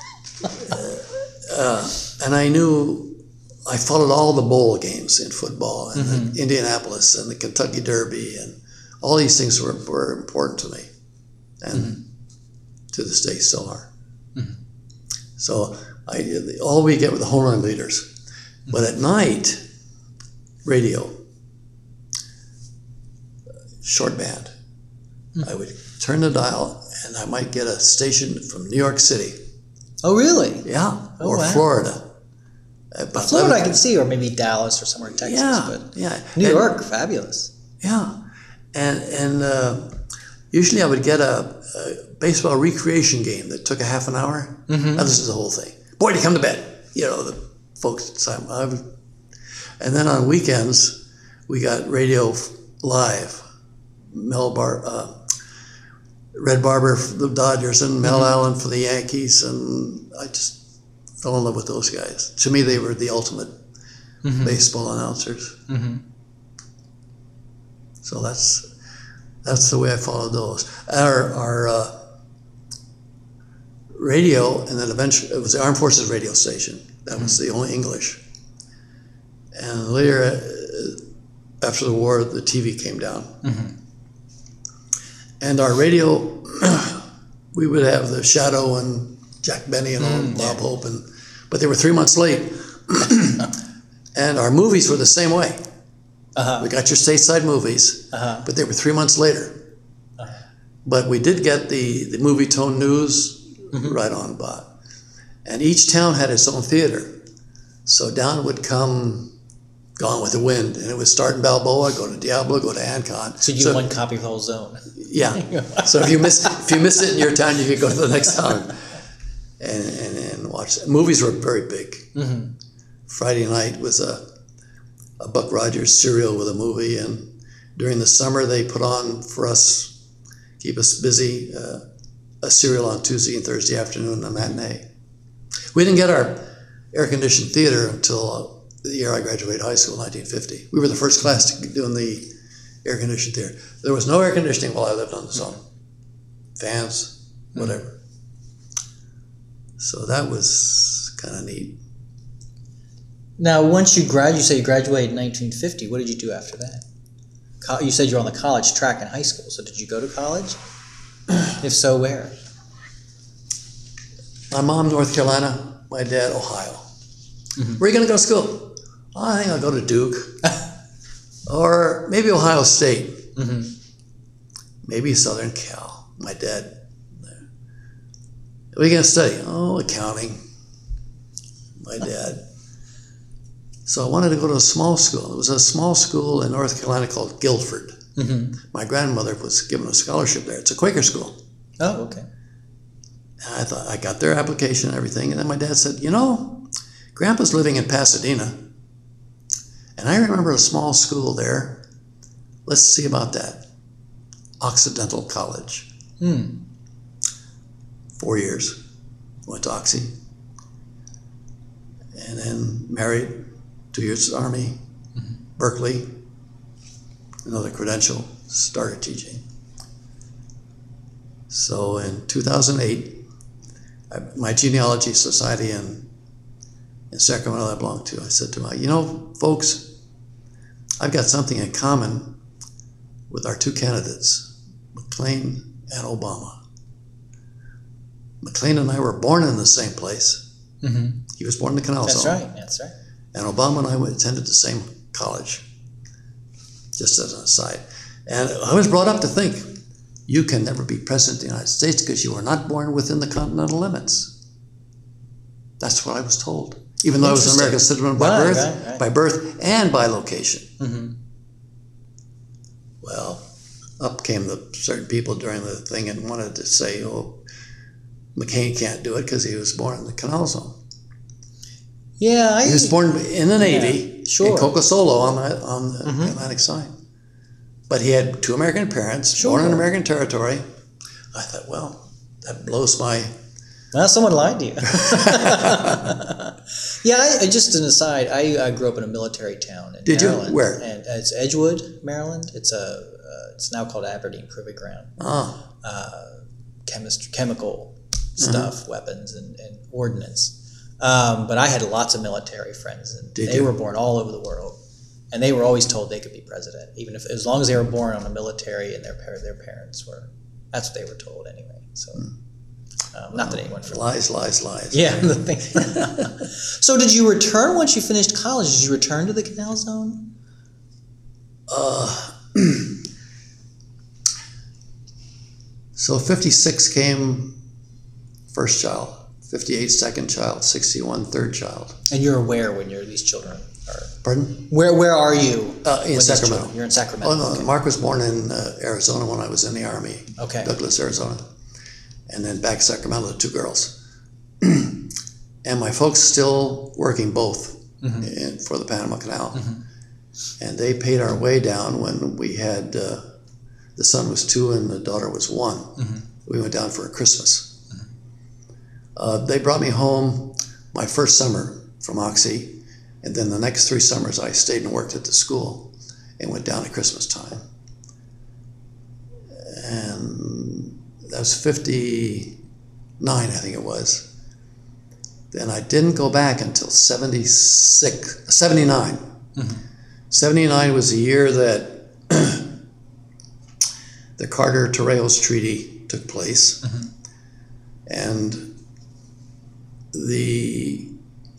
Speaker 2: Uh, and I knew, I followed all the bowl games in football and mm-hmm. the Indianapolis and the Kentucky Derby and all these things were, were important to me and mm-hmm. to this day still are. Mm-hmm. So I, all we get were the home run leaders. Mm-hmm. But at night, radio, short band. Mm-hmm. I would turn the dial and I might get a station from New York City.
Speaker 1: Oh, really?
Speaker 2: Yeah,
Speaker 1: oh,
Speaker 2: or
Speaker 1: wow.
Speaker 2: Florida.
Speaker 1: About Florida I can see, or maybe Dallas or somewhere in Texas.
Speaker 2: Yeah,
Speaker 1: but
Speaker 2: yeah.
Speaker 1: New
Speaker 2: and,
Speaker 1: York, fabulous.
Speaker 2: Yeah, and and uh, usually I would get a, a baseball recreation game that took a half an hour. Mm-hmm. Now this is the whole thing. Boy, to come to bed. You know, the folks at the time. I would, and then on weekends, we got radio live. Mel Bar, uh, Red Barber for the Dodgers and Mel mm-hmm. Allen for the Yankees, and I just fell in love with those guys. To me, they were the ultimate mm-hmm. baseball announcers. Mm-hmm. So that's that's the way I followed those. Our our uh, radio, and then eventually it was the Armed Forces radio station. That mm-hmm. was the only English. And later, uh, after the war, the T V came down. Mm-hmm. And our radio, we would have the Shadow and Jack Benny and mm, Bob yeah. Hope, and but they were three months late. And our movies were the same way. Uh-huh. We got your stateside movies, uh-huh. but they were three months later. Uh-huh. But we did get the, the movie tone news mm-hmm. right on by. And each town had its own theater. So down would come Gone with the Wind, and it would start in Balboa, go to Diablo, go to Ancon.
Speaker 1: So you so, one copy of the whole zone.
Speaker 2: Yeah. So if you miss if you miss it in your town, you could go to the next town and and, and watch it. Movies were very big. Mm-hmm. Friday night was a a Buck Rogers serial with a movie, and during the summer they put on for us, keep us busy, uh, a serial on Tuesday and Thursday afternoon, a matinee. We didn't get our air-conditioned theater until uh, the year I graduated high school, nineteen fifty. We were the first class to doing the air-conditioned theater. There was no air conditioning while I lived on the zone. Fans, whatever. Mm-hmm. So that was kind of neat.
Speaker 1: Now, once you grad, you say you graduated in nineteen fifty. What did you do after that? Co- you said you were on the college track in high school. So did you go to college? If so, where?
Speaker 2: My mom, North Carolina. My dad, Ohio. Mm-hmm. Where are you going to go to school? Oh, I think I'll go to Duke. Or maybe Ohio State. Mm-hmm. Maybe Southern Cal. My dad. What are you going to study? Oh, accounting. My dad. So I wanted to go to a small school. It was a small school in North Carolina called Guilford. Mm-hmm. My grandmother was given a scholarship there. It's a Quaker school.
Speaker 1: Oh, okay.
Speaker 2: And I thought, I got their application and everything. And then my dad said, you know, Grandpa's living in Pasadena. And I remember a small school there. Let's see about that. Occidental College. Hmm. Four years. Went to Oxy. And then married. Two years Army. Mm-hmm. Berkeley. Another credential. Started teaching. So in two thousand eight, I, my genealogy society in, in Sacramento I belonged to, I said to my, you know, folks, I've got something in common with our two candidates, McLean and Obama. McLean and I were born in the same place. Mm-hmm. He was born in the Canal
Speaker 1: That's
Speaker 2: Zone.
Speaker 1: That's right, that's right.
Speaker 2: And Obama and I went, attended the same college, just as an aside. And I was brought up to think, you can never be president of the United States because you were not born within the continental limits. That's what I was told. Even though I was an American citizen by
Speaker 1: right,
Speaker 2: birth,
Speaker 1: right, right.
Speaker 2: by birth and by location. Mm-hmm. Well, up came the certain people during the thing and wanted to say, oh, McCain can't do it because he was born in the Canal Zone.
Speaker 1: Yeah, I,
Speaker 2: he was born in the Navy,
Speaker 1: yeah, sure.
Speaker 2: in Cocosolo on the, on the
Speaker 1: mm-hmm.
Speaker 2: Atlantic side. But he had two American parents, sure. born in American territory. I thought, well, that blows my...
Speaker 1: Well, someone lied to you. Yeah, I, just an aside, I, I grew up in a military town in
Speaker 2: Did
Speaker 1: Maryland.
Speaker 2: you? Where?
Speaker 1: And it's Edgewood, Maryland. It's a uh, it's now called Aberdeen Proving Ground.
Speaker 2: Oh.
Speaker 1: Uh, chemist, chemical stuff, mm-hmm. weapons, and, and ordnance. Um, but I had lots of military friends, and
Speaker 2: Did
Speaker 1: they
Speaker 2: you?
Speaker 1: were born all over the world. And they were always told they could be president, even if as long as they were born on a military and their par- their parents were. That's what they were told anyway. So, um, well, not that anyone. From
Speaker 2: lies, lies, lies.
Speaker 1: Yeah. The thing. So, did you return once you finished college? Did you return to the Canal Zone?
Speaker 2: Uh, so fifty-six came first child, fifty-eight second child, sixty-one third child.
Speaker 1: And you're aware when you're these children. Or,
Speaker 2: Pardon?
Speaker 1: Where Where are you?
Speaker 2: Uh, in Sacramento.
Speaker 1: You're in Sacramento.
Speaker 2: Oh, no.
Speaker 1: Okay.
Speaker 2: Mark was born in uh, Arizona when I was in the Army.
Speaker 1: Okay.
Speaker 2: Douglas, Arizona. And then back to Sacramento, the two girls. And my folks still working both mm-hmm. in, for the Panama Canal. Mm-hmm. And they paid our way down when we had, uh, the son was two and the daughter was one. Mm-hmm. We went down for a Christmas. Mm-hmm. Uh, they brought me home my first summer from Oxy, and then the next three summers I stayed and worked at the school and went down at Christmas time. And that was fifty-nine, I think it was. Then I didn't go back until seventy-six, seventy-nine. Mm-hmm. seventy-nine was the year that the Carter-Torrijos Treaty took place. Mm-hmm. And the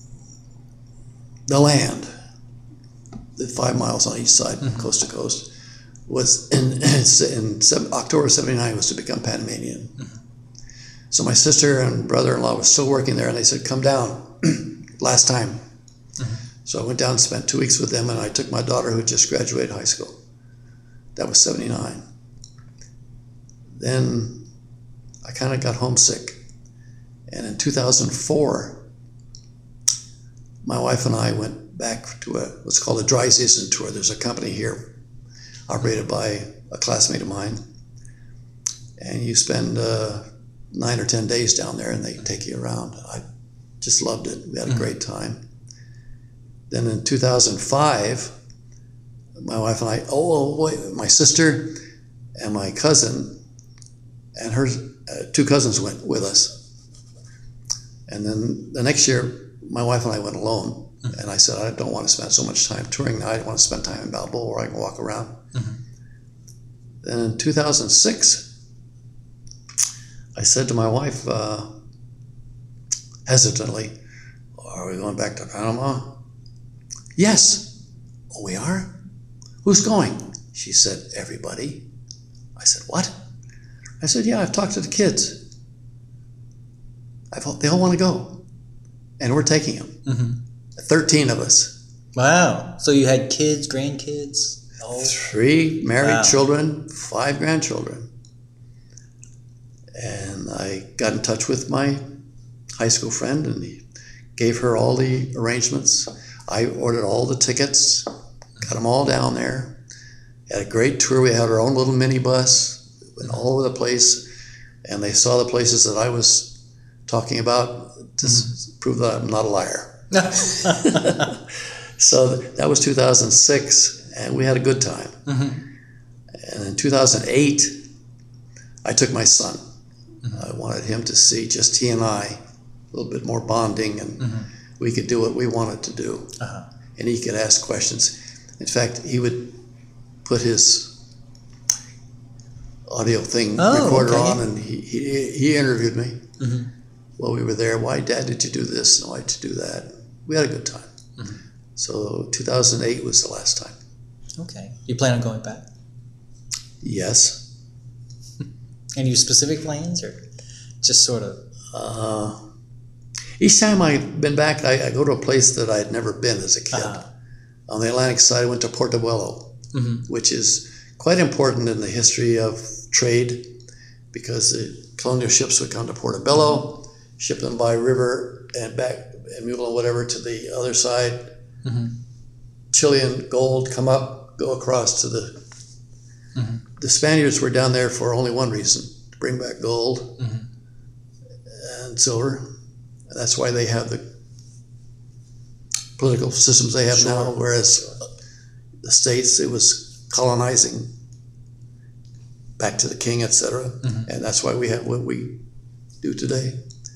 Speaker 2: the land, the five miles on each side, mm-hmm. coast to coast, was in, in October seventy-nine was to become Panamanian. Mm-hmm. So my sister and brother-in-law were still working there, and they said, come down, last time. Mm-hmm. So I went down and spent two weeks with them, and I took my daughter who just graduated high school. That was seventy-nine. Then I kind of got homesick. And in two thousand four, my wife and I went back to a what's called a dry season tour. There's a company here operated by a classmate of mine. And you spend uh, nine or ten days down there and they take you around. I just loved it. We had a mm-hmm. great time. Then in two thousand five, my wife and I, oh, wait, my sister and my cousin and her uh, two cousins went with us. And then the next year, my wife and I went alone. Mm-hmm. And I said, I don't want to spend so much time touring now. I want to spend time in Balboa where I can walk around. Mm-hmm. Then in two thousand six, I said to my wife, uh, hesitantly, are we going back to Panama? Yes. Oh, we are? Who's going? She said, everybody. I said, what? I said, yeah, I've talked to the kids. I've, they all want to go. And we're taking them. Mm-hmm. thirteen of us.
Speaker 1: Wow. So you had kids, grandkids? Oh.
Speaker 2: Three married wow. children, five grandchildren. And I got in touch with my high school friend and he gave her all the arrangements. I ordered all the tickets, got them all down there. Had a great tour. We had our own little minibus, went all over the place, and they saw the places that I was talking about to mm-hmm. prove that I'm not a liar. So that was two thousand six, and we had a good time. Mm-hmm. And in two thousand eight, I took my son. Mm-hmm. I wanted him to see just he and I, a little bit more bonding, and mm-hmm. we could do what we wanted to do. Uh-huh. And he could ask questions. In fact, he would put his audio thing oh, recorder okay. on, and he, he, he interviewed me. Mm-hmm. While we were there, why, Dad, did you do this and why did you do that? We had a good time. Mm-hmm. So two thousand eight was the last time.
Speaker 1: Okay. You plan on going back?
Speaker 2: Yes.
Speaker 1: Any specific plans or just sort of?
Speaker 2: Uh, each time I've been back, I, I go to a place that I'd never been as a kid. Uh-huh. On the Atlantic side, I went to Portobello, mm-hmm. which is quite important in the history of trade because the colonial ships would come to Portobello, mm-hmm. ship them by river and back and mule and whatever to the other side. Mm-hmm. Chilean gold come up, go across to the. Mm-hmm. The Spaniards were down there for only one reason: to bring back gold mm-hmm. and silver. And that's why they have the political systems they have sure. now. Whereas the States, it was colonizing back to the king, et cetera. Mm-hmm. And that's why we have what we do today.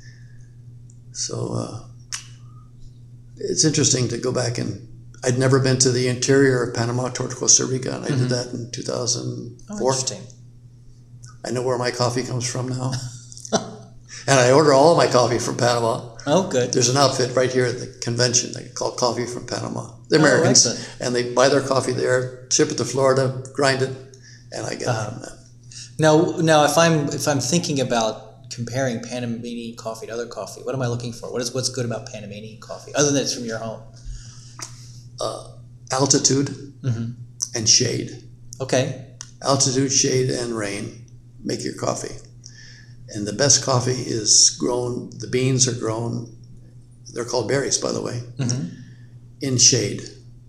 Speaker 2: So uh, it's interesting to go back and I'd never been to the interior of Panama toward Costa Rica, and I mm-hmm. did that in two thousand four.
Speaker 1: Oh, interesting.
Speaker 2: I know where my coffee comes from now. And I order all of my coffee from Panama.
Speaker 1: Oh, good.
Speaker 2: There's an outfit right here at the convention they call Coffee from Panama. They're Americans, oh, and they buy their coffee there, ship it to Florida, grind it, and I get uh, it from them.
Speaker 1: Now, now, if I'm if I'm thinking about comparing Panamanian coffee to other coffee, what am I looking for? What is what's good about Panamanian coffee, other than it's from your home?
Speaker 2: Uh, altitude mm-hmm. and shade.
Speaker 1: Okay.
Speaker 2: Altitude, shade, and rain make your coffee. And the best coffee is grown, the beans are grown, they're called berries, by the way, mm-hmm. in shade.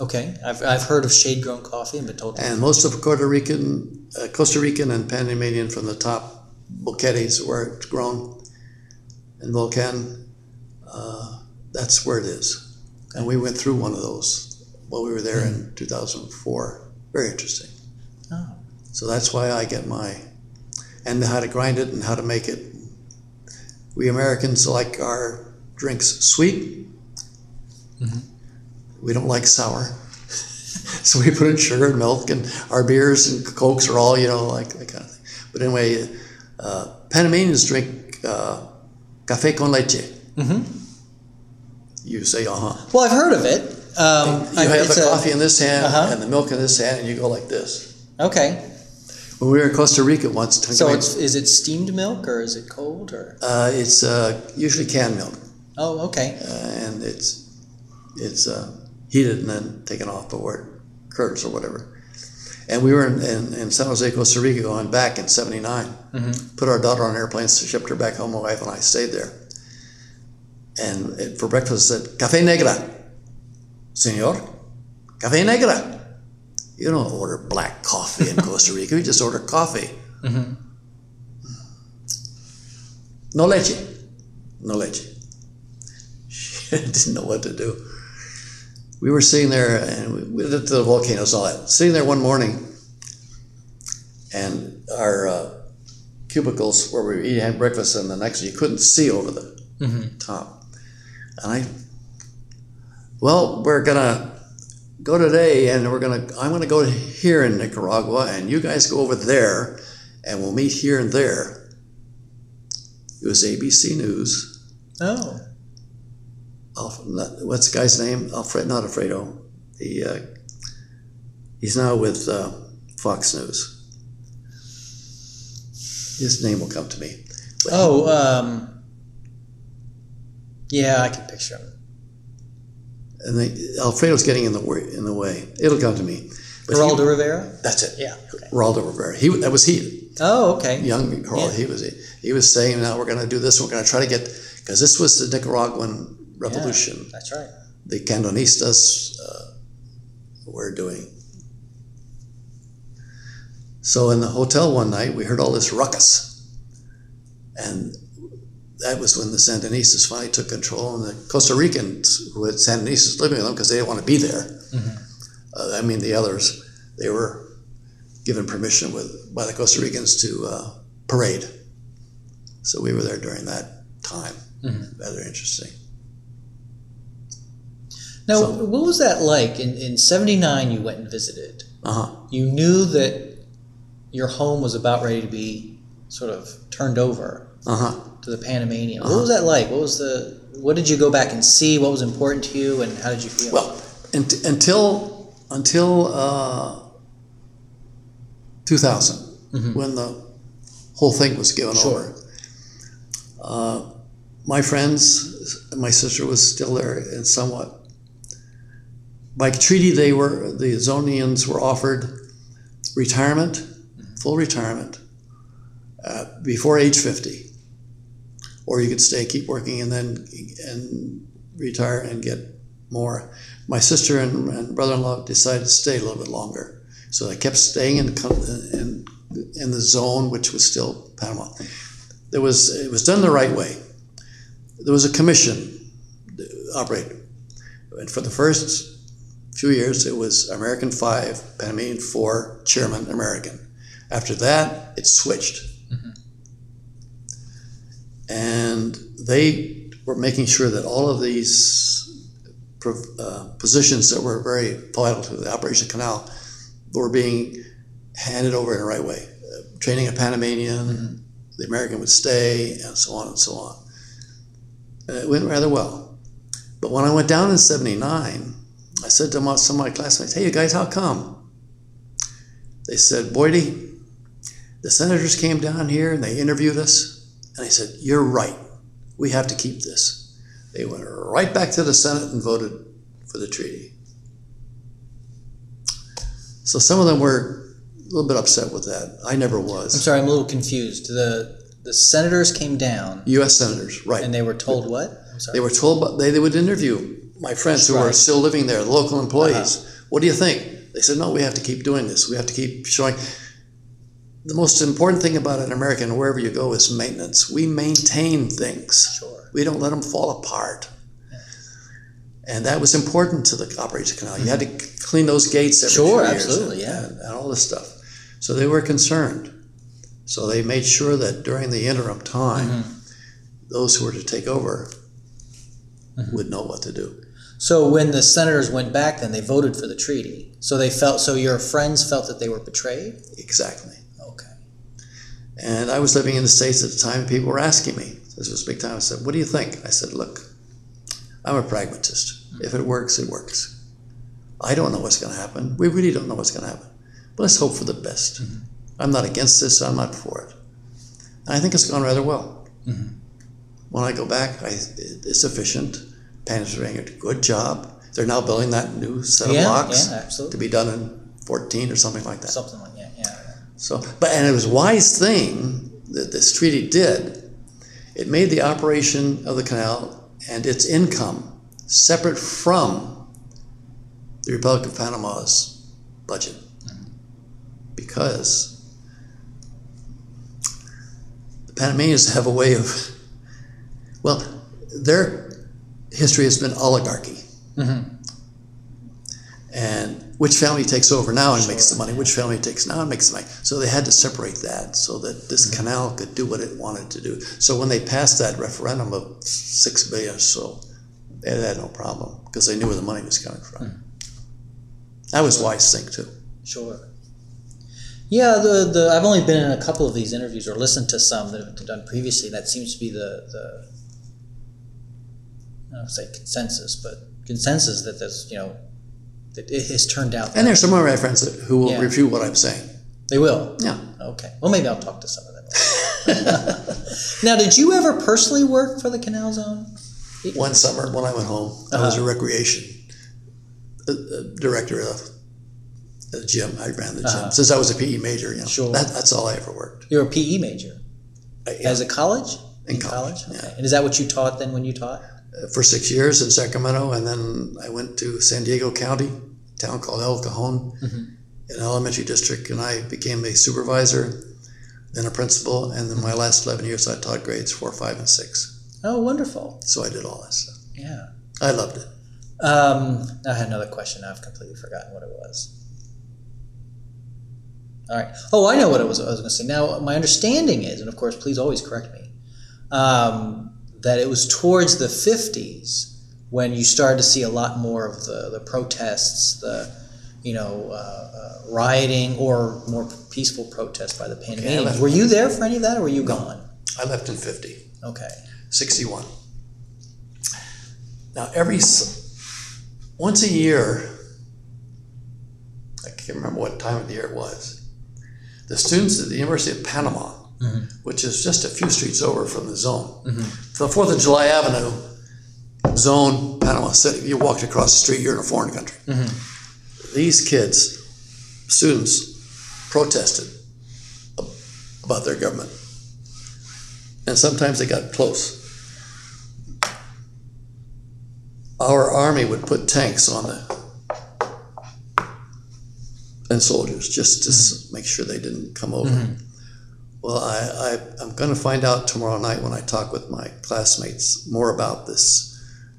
Speaker 1: Okay, I've, I've heard of shade-grown coffee and been told.
Speaker 2: And most of Puerto Rican, uh, Costa Rican and Panamanian from the top boquetes where it's grown in Volcan, uh, that's where it is. And we went through one of those while we were there mm. in two thousand four. Very interesting.
Speaker 1: Oh.
Speaker 2: So that's why I get my, and how to grind it and how to make it. We Americans like our drinks sweet. Mm-hmm. We don't like sour. So we put in sugar and milk, and our beers and Cokes are all, you know, like that kind of thing. But anyway, uh, Panamanians drink uh, café con leche. Mm-hmm. You say, uh-huh.
Speaker 1: Well, I've heard of it. Um,
Speaker 2: you have the
Speaker 1: a,
Speaker 2: coffee in this hand
Speaker 1: uh-huh.
Speaker 2: and the milk in this hand, and you go like this.
Speaker 1: Okay.
Speaker 2: When we were in Costa Rica once.
Speaker 1: So it's, is it steamed milk or is it cold? Or
Speaker 2: uh, It's uh, usually canned milk.
Speaker 1: Oh, okay.
Speaker 2: Uh, and it's it's uh, heated and then taken off before it curdles or whatever. And we were in, in, in San Jose, Costa Rica going back in seventy-nine. Mm-hmm. Put our daughter on airplanes, shipped her back home. My wife and I stayed there. And it, for breakfast it said, Café Negra. Senor, Café Negra. You don't order black coffee in Costa Rica. You just order coffee. Mm-hmm. No leche. No leche. She didn't know what to do. We were sitting there, and we went to the volcanoes and all that. Sitting there one morning, and our uh, cubicles where we were eating had breakfast, and the next you couldn't see over the mm-hmm. top. And I, well, we're gonna go today, and we're gonna. I'm gonna go here in Nicaragua, and you guys go over there, and we'll meet here and there. It was A B C News.
Speaker 1: Oh.
Speaker 2: Alf, what's the guy's name? Alfred, not Alfredo. He uh, he's now with uh, Fox News. His name will come to me. But
Speaker 1: oh, um, yeah, I can picture him.
Speaker 2: And they, Alfredo's getting in the way. In the way, it'll come to me.
Speaker 1: But Geraldo he, Rivera.
Speaker 2: That's it.
Speaker 1: Yeah. Okay.
Speaker 2: Geraldo Rivera. He that was he.
Speaker 1: Oh, okay.
Speaker 2: Young Geraldo. Yeah. He was he, he was saying, now we're going to do this. We're going to try to get, because this was the Nicaraguan Revolution.
Speaker 1: Yeah, that's right.
Speaker 2: The Candonistas uh, were doing. So in the hotel one night, we heard all this ruckus. And that was when the Sandinistas finally took control, and the Costa Ricans who had Sandinistas living with them because they didn't want to be there. Mm-hmm. Uh, I mean, the others, they were given permission with by the Costa Ricans to uh, parade. So we were there during that time. Mm-hmm. Rather interesting.
Speaker 1: Now,
Speaker 2: so,
Speaker 1: what was that like? In in seventy-nine, you went and visited.
Speaker 2: Uh-huh.
Speaker 1: You knew that your home was about ready to be sort of turned over uh-huh. to the Panamanian. Uh-huh. What was that like? What was the? What did you go back and see? What was important to you, and how did you feel?
Speaker 2: Well, in, until until uh, two thousand, mm-hmm. when the whole thing was given
Speaker 1: sure.
Speaker 2: over. Uh, my friends, my sister was still there, and somewhat. By treaty, they were the Zonians were offered retirement, mm-hmm. full retirement, uh, before age fifty, or you could stay, keep working, and then and retire and get more. My sister and, and brother-in-law decided to stay a little bit longer, so they kept staying in in in the zone, which was still Panama. There was it was done the right way. There was a commission operated, and for the first few years, it was American five, Panamanian four, chairman American. After that, it switched. Mm-hmm. And they were making sure that all of these uh, positions that were very vital to the Operation Canal were being handed over in the right way. Uh, training a Panamanian, mm-hmm. the American would stay, and so on and so on. And it went rather well. But when I went down in seventy-nine, I said to some of my classmates, hey, you guys, how come? They said, Boydie, the senators came down here and they interviewed us. And I said, you're right. We have to keep this. They went right back to the Senate and voted for the treaty. So some of them were a little bit upset with that. I never was.
Speaker 1: I'm sorry, I'm a little confused. The the senators came down.
Speaker 2: U S senators, right.
Speaker 1: And they were told what? I'm sorry.
Speaker 2: They were told, they, they would interview my friends who right. were still living there, the local employees, uh-huh. What do you think? They said, no, we have to keep doing this. We have to keep showing. The most important thing about an American, wherever you go, is maintenance. We maintain things.
Speaker 1: Sure.
Speaker 2: We don't let them fall apart. Yeah. And that was important to the operations canal. You had to clean those gates every
Speaker 1: sure,
Speaker 2: few years.
Speaker 1: absolutely,
Speaker 2: and,
Speaker 1: yeah.
Speaker 2: And, and all this stuff. So they were concerned. So they made sure that during the interim time, mm-hmm. those who were to take over mm-hmm. would know what to do.
Speaker 1: So when the senators went back, then they voted for the treaty. So they felt. So your friends felt that they were betrayed?
Speaker 2: Exactly.
Speaker 1: Okay.
Speaker 2: And I was living in the States at the time, and people were asking me. This was big time. I said, what do you think? I said, look, I'm a pragmatist. Mm-hmm. If it works, it works. I don't know what's going to happen. We really don't know what's going to happen. But let's hope for the best. Mm-hmm. I'm not against this. I'm not for it. And I think it's gone rather well. Mm-hmm. When I go back, I, it's efficient. Pan's doing a good job. They're now building that new set of
Speaker 1: yeah,
Speaker 2: locks
Speaker 1: yeah, absolutely.
Speaker 2: to be done in fourteen or something like that.
Speaker 1: Something like that, yeah.
Speaker 2: So, but and it was a wise thing that this treaty did. It made the operation of the canal and its income separate from the Republic of Panama's budget, mm-hmm. because the Panamanians have a way of, well, their history has been oligarchy. Mm-hmm. And which family takes over now and sure. makes the money, which family takes now and makes the money. So they had to separate that so that this mm-hmm. canal could do what it wanted to do. So when they passed that referendum of six billion dollars or so, they had no problem because they knew where the money was coming from. Mm. That was a wise thing too.
Speaker 1: Sure. Yeah, the, the I've only been in a couple of these interviews or listened to some that have been done previously. That seems to be the, the I don't say consensus, but consensus that there's, you know, that it has turned out.
Speaker 2: And there's some of my friends who will
Speaker 1: yeah.
Speaker 2: refute what I'm saying.
Speaker 1: They will?
Speaker 2: Yeah.
Speaker 1: Okay. Well, maybe I'll talk to some of them. Now, did you ever personally work for the Canal Zone?
Speaker 2: One summer when I went home, uh-huh. I was a recreation uh, uh, director of the gym. I ran the gym. Uh-huh. Since I was a P E major, you know,
Speaker 1: sure.
Speaker 2: that, that's all I ever worked.
Speaker 1: You were a P E major?
Speaker 2: Uh, yeah.
Speaker 1: As a college?
Speaker 2: In, in college,
Speaker 1: college? Okay.
Speaker 2: Yeah.
Speaker 1: And is that what you taught then when you taught?
Speaker 2: For six years in Sacramento, and then I went to San Diego County, a town called El Cajon, mm-hmm. in an elementary district, and I became a supervisor, then a principal, and then my last eleven years I taught grades four, five, and six.
Speaker 1: Oh, wonderful.
Speaker 2: So I did all that stuff.
Speaker 1: Yeah.
Speaker 2: I loved it.
Speaker 1: Um, I had another question. I've completely forgotten what it was. All right. Oh, I know what it was I was going to say. Now, my understanding is, and of course, please always correct me, um, that it was towards the fifties when you started to see a lot more of the, the protests, the, you know, uh, uh, rioting or more peaceful protests by the Panamanians. Okay, were you there for any of that, or were you
Speaker 2: no,
Speaker 1: gone?
Speaker 2: I left in fifty.
Speaker 1: Okay.
Speaker 2: sixty-one. Now, every, once a year, I can't remember what time of the year it was, the students at the University of Panama, mm-hmm. which is just a few streets over from the zone. Mm-hmm. For the fourth of July Avenue, zone, Panama City, you walked across the street, you're in a foreign country. Mm-hmm. These kids, students, protested about their government. And sometimes they got close. Our army would put tanks on the and soldiers just to mm-hmm. make sure they didn't come over. Mm-hmm. Well, I, I, I'm going to find out tomorrow night when I talk with my classmates more about this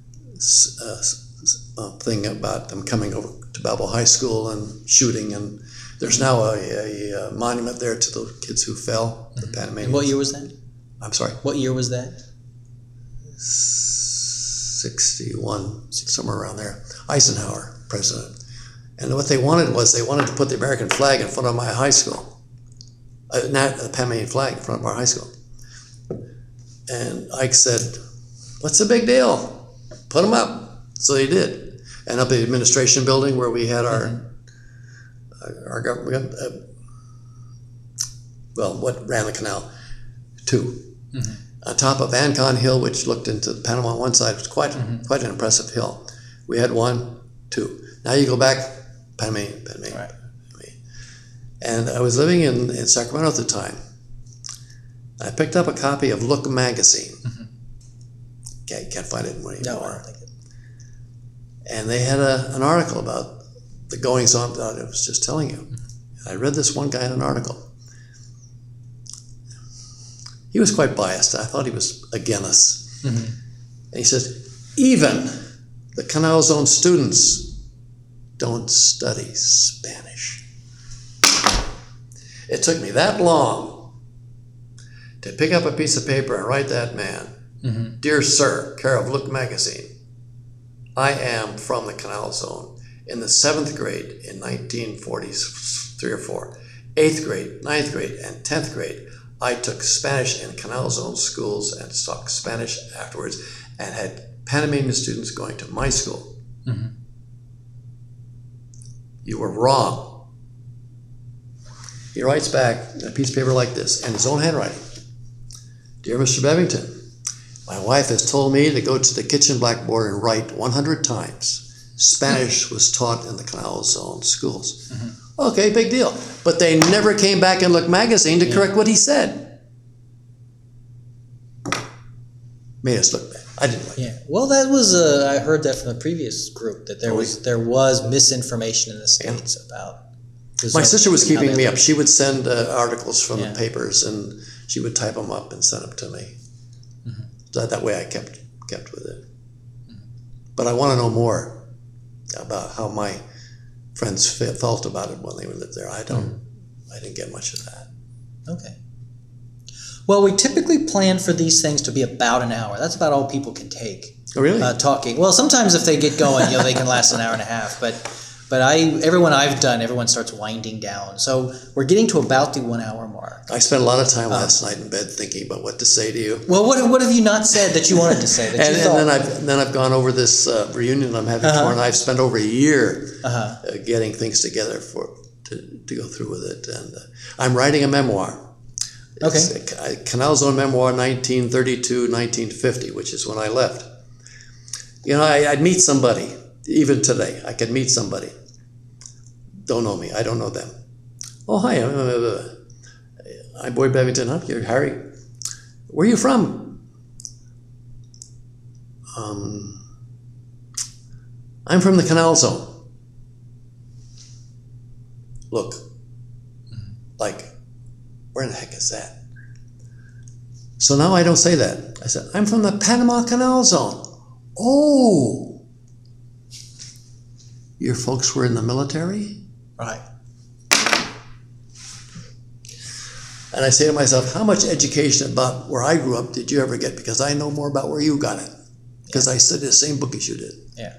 Speaker 2: uh, uh, thing about them coming over to Balboa High School and shooting. And there's now a, a, a monument there to the kids who fell, mm-hmm. the Panamanians.
Speaker 1: And what year was that?
Speaker 2: I'm sorry?
Speaker 1: What year was that?
Speaker 2: sixty-one, somewhere around there. Eisenhower, president. And what they wanted was they wanted to put the American flag in front of my high school. Uh, not the Panamanian flag in front of our high school. And Ike said, what's the big deal? Put them up. So they did. And up at the administration building where we had our, mm-hmm. our government, uh, well, what ran the canal, two. Mm-hmm. On top of Ancon Hill, which looked into Panama on one side, was quite mm-hmm. quite an impressive hill. We had one, two. Now you go back, Panamanian, Panamanian.
Speaker 1: Right.
Speaker 2: And I was living in, in Sacramento at the time. I picked up a copy of Look magazine. Mm-hmm. Can't, can't find it anymore.
Speaker 1: No, I don't think it.
Speaker 2: And they had a, an article about the goings on that I was just telling you. I read this one guy in an article. He was quite biased. I thought he was against us. Mm-hmm. And he says, even the Canal Zone students don't study Spanish. It took me that long to pick up a piece of paper and write that man, mm-hmm. Dear Sir, care of Look Magazine, I am from the Canal Zone in the seventh grade in nineteen forty-three or four, eighth grade, ninth grade, and tenth grade. I took Spanish in Canal Zone schools and taught Spanish afterwards and had Panamanian students going to my school. Mm-hmm. You were wrong. He writes back a piece of paper like this in his own handwriting. Dear Mister Bevington, my wife has told me to go to the kitchen blackboard and write one hundred times. Spanish was taught in the Canal Zone schools. Mm-hmm. Okay, big deal. But they never came back and Look Magazine to yeah. correct what he said. Made us look bad. I didn't like
Speaker 1: yeah.
Speaker 2: it.
Speaker 1: Well, that was, uh, I heard that from the previous group, that there oh, was there was misinformation in the States yeah. about...
Speaker 2: My sister was keeping me up. She would send uh, articles from yeah. the papers, and she would type them up and send them to me. Mm-hmm. So that way I kept kept with it. Mm-hmm. But I want to know more about how my friends felt about it when they lived there. I don't. Mm-hmm. I didn't get much of that.
Speaker 1: Okay. Well, we typically plan for these things to be about an hour. That's about all people can take.
Speaker 2: Oh, really?
Speaker 1: Uh, talking. Well, sometimes if they get going, you know, they can last an hour and a half. But, but I, everyone I've done, everyone starts winding down. So we're getting to about the one-hour mark.
Speaker 2: I spent a lot of time uh, last night in bed thinking about what to say to you.
Speaker 1: Well, what what have you not said that you wanted to say? That
Speaker 2: and,
Speaker 1: you
Speaker 2: and
Speaker 1: thought?
Speaker 2: then I've then I've gone over this uh, reunion I'm having uh-huh. tomorrow, and I've spent over a year uh-huh. uh, getting things together for to to go through with it. And uh, I'm writing a memoir.
Speaker 1: Okay.
Speaker 2: It's a Canal Zone memoir, nineteen thirty-two, nineteen fifty, which is when I left. You know, I, I'd meet somebody, even today. I could meet somebody. Don't know me. I don't know them. Oh, hi. I'm, I'm Boyd Bevington. I'm here, Harry. Where are you from? Um, I'm from the Canal Zone. Look, like, where in the heck is that? So now I don't say that. I said, I'm from the Panama Canal Zone. Oh, your folks were in the military?
Speaker 1: Right.
Speaker 2: And I say to myself, how much education about where I grew up did you ever get? Because I know more about where you got it. Because yeah. I studied the same book as you did.
Speaker 1: Yeah.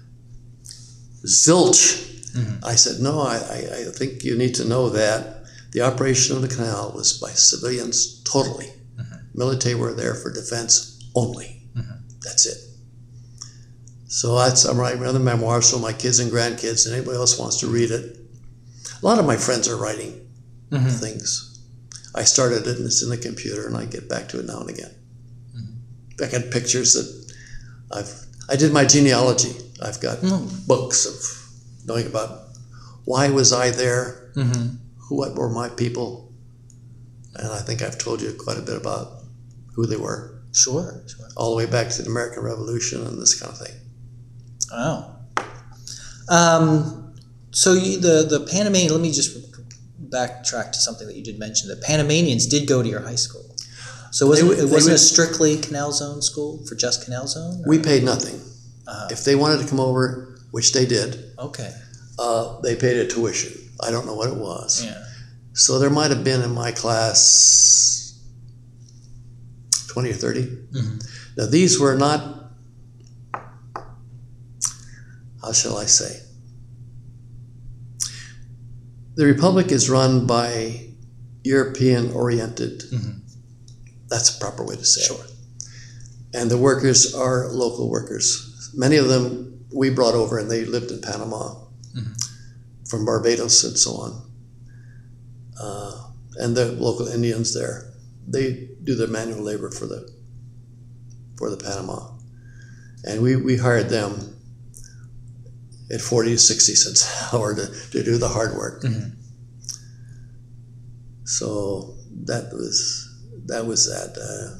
Speaker 2: Zilch.
Speaker 1: Mm-hmm.
Speaker 2: I said, no, I, I, I think you need to know that the operation of the canal was by civilians totally. Mm-hmm. Military were there for defense only. Mm-hmm. That's it. So that's, I'm writing another memoir, so my kids and grandkids and anybody else wants to read it. A lot of my friends are writing mm-hmm. things. I started it and it's in the computer and I get back to it now and again. Mm-hmm. I got pictures that I've, I did my genealogy. I've got mm. books of knowing about why was I there, mm-hmm. who, what were my people, and I think I've told you quite a bit about who they were.
Speaker 1: Sure, sure.
Speaker 2: All the way back to the American Revolution and this kind of thing.
Speaker 1: Oh. Um, so you, the, the Panamanian, let me just backtrack to something that you did mention. The Panamanians did go to your high school. So was
Speaker 2: they,
Speaker 1: it, it wasn't
Speaker 2: would,
Speaker 1: a strictly Canal Zone school for just Canal Zone? Or?
Speaker 2: We paid nothing.
Speaker 1: Uh-huh.
Speaker 2: If they wanted to come over, which they did,
Speaker 1: okay,
Speaker 2: uh, they paid a tuition. I don't know what it was.
Speaker 1: Yeah.
Speaker 2: So there might have been in my class twenty or thirty. Mm-hmm. Now these were not, how shall I say? The Republic is run by European-oriented, mm-hmm. that's the proper way to say
Speaker 1: sure.
Speaker 2: it. And the workers are local workers. Many of them we brought over and they lived in Panama, mm-hmm. from Barbados and so on. Uh, and the local Indians there, they do the manual labor for the for the Panama. And we, we hired them at forty to sixty cents an hour to, to do the hard work. Mm-hmm. So that was that was that. Uh,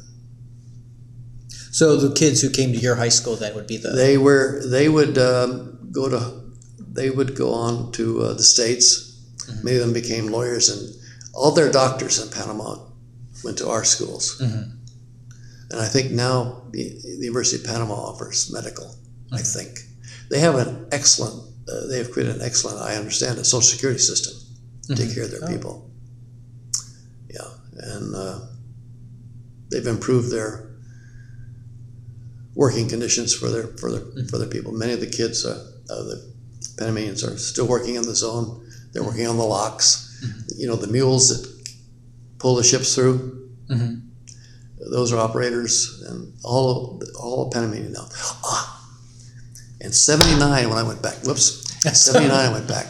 Speaker 1: so the kids who came to your high school then would be the
Speaker 2: they were they would um, go to they would go on to uh, the States. Mm-hmm. Many of them became lawyers, and all their doctors in Panama went to our schools. Mm-hmm. And I think now the, the University of Panama offers medical, mm-hmm. I think. They have an excellent, uh, they have created an excellent, I understand, a social security system to mm-hmm. take care of their oh. people. Yeah, and uh, they've improved their working conditions for their for their mm-hmm. for their people. Many of the kids, uh, uh, the Panamanians, are still working in the zone. They're mm-hmm. working on the locks. Mm-hmm. You know, the mules that pull the ships through. Mm-hmm. Those are operators, and all of, all of Panamanian now. Ah, in seventy-nine when I went back. Whoops, seventy-nine I went back.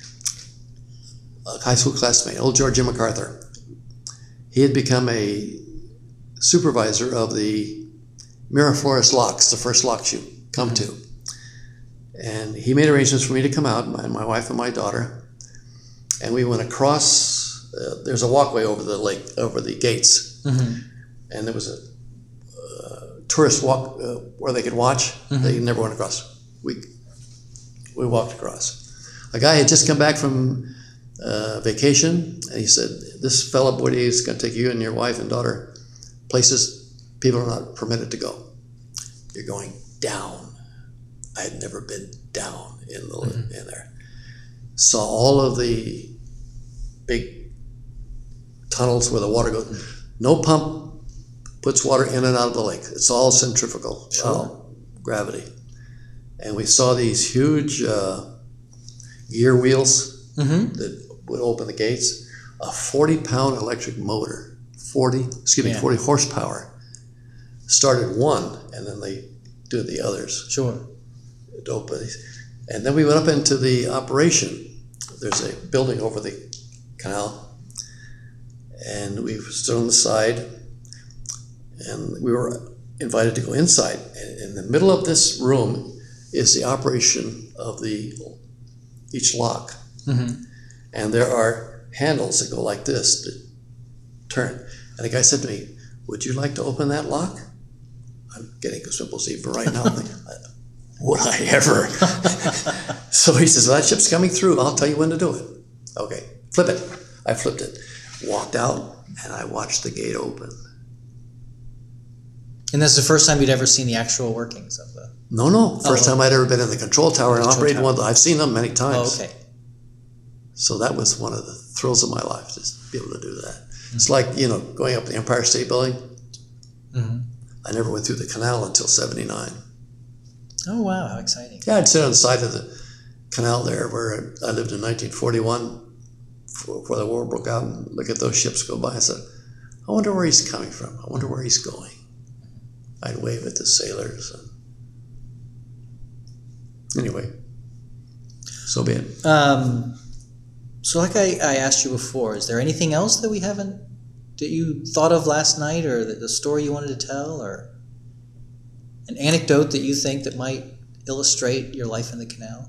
Speaker 2: A high school classmate, old Georgia MacArthur. He had become a supervisor of the Miraflores locks, the first locks you come mm-hmm. to. And he made arrangements for me to come out, my, my wife and my daughter. And we went across, uh, there's a walkway over the lake, over the gates. Mm-hmm. And there was a uh, tourist walk uh, where they could watch. Mm-hmm. They never went across. We, we walked across. A guy had just come back from uh, vacation, and he said, this fella, Boyd, is going to take you and your wife and daughter places people are not permitted to go. You're going down. I had never been down in the mm-hmm. in there. Saw all of the big tunnels where the water goes. Mm-hmm. No pump puts water in and out of the lake. It's all centrifugal, sure. all gravity. And we saw these huge uh, gear wheels mm-hmm. that would open the gates. A forty-pound electric motor, forty, excuse me, yeah. forty horsepower, started one, and then they do the others.
Speaker 1: Sure.
Speaker 2: To open these. And then we went up into the operation. There's a building over the canal, and we stood on the side, and we were invited to go inside. And in the middle of this room is the operation of the each lock. Mm-hmm. And there are handles that go like this to turn. And the guy said to me, would you like to open that lock? I'm getting a simple seat for right now. Would I ever? So he says, well, that ship's coming through. I'll tell you when to do it. Okay, flip it. I flipped it. Walked out, and I watched the gate open.
Speaker 1: And that's the first time you'd ever seen the actual workings of the...
Speaker 2: No, no. First oh, time I'd ever been in the control tower and operated one. I've seen them many times.
Speaker 1: Oh, okay.
Speaker 2: So that was one of the thrills of my life, just to be able to do that. Mm-hmm. It's like, you know, going up the Empire State Building. Mm-hmm. I never went through the canal until seventy-nine.
Speaker 1: Oh, wow. How exciting.
Speaker 2: Yeah, I'd sit on the side of the canal there where I lived in nineteen forty-one before the war broke out and look at those ships go by. I said, I wonder where he's coming from. I wonder where he's going. I'd wave at the sailors. And... Anyway, so be it. Um,
Speaker 1: so like I, I asked you before, is there anything else that we haven't, that you thought of last night, or the, the story you wanted to tell, or an anecdote that you think that might illustrate your life in the canal?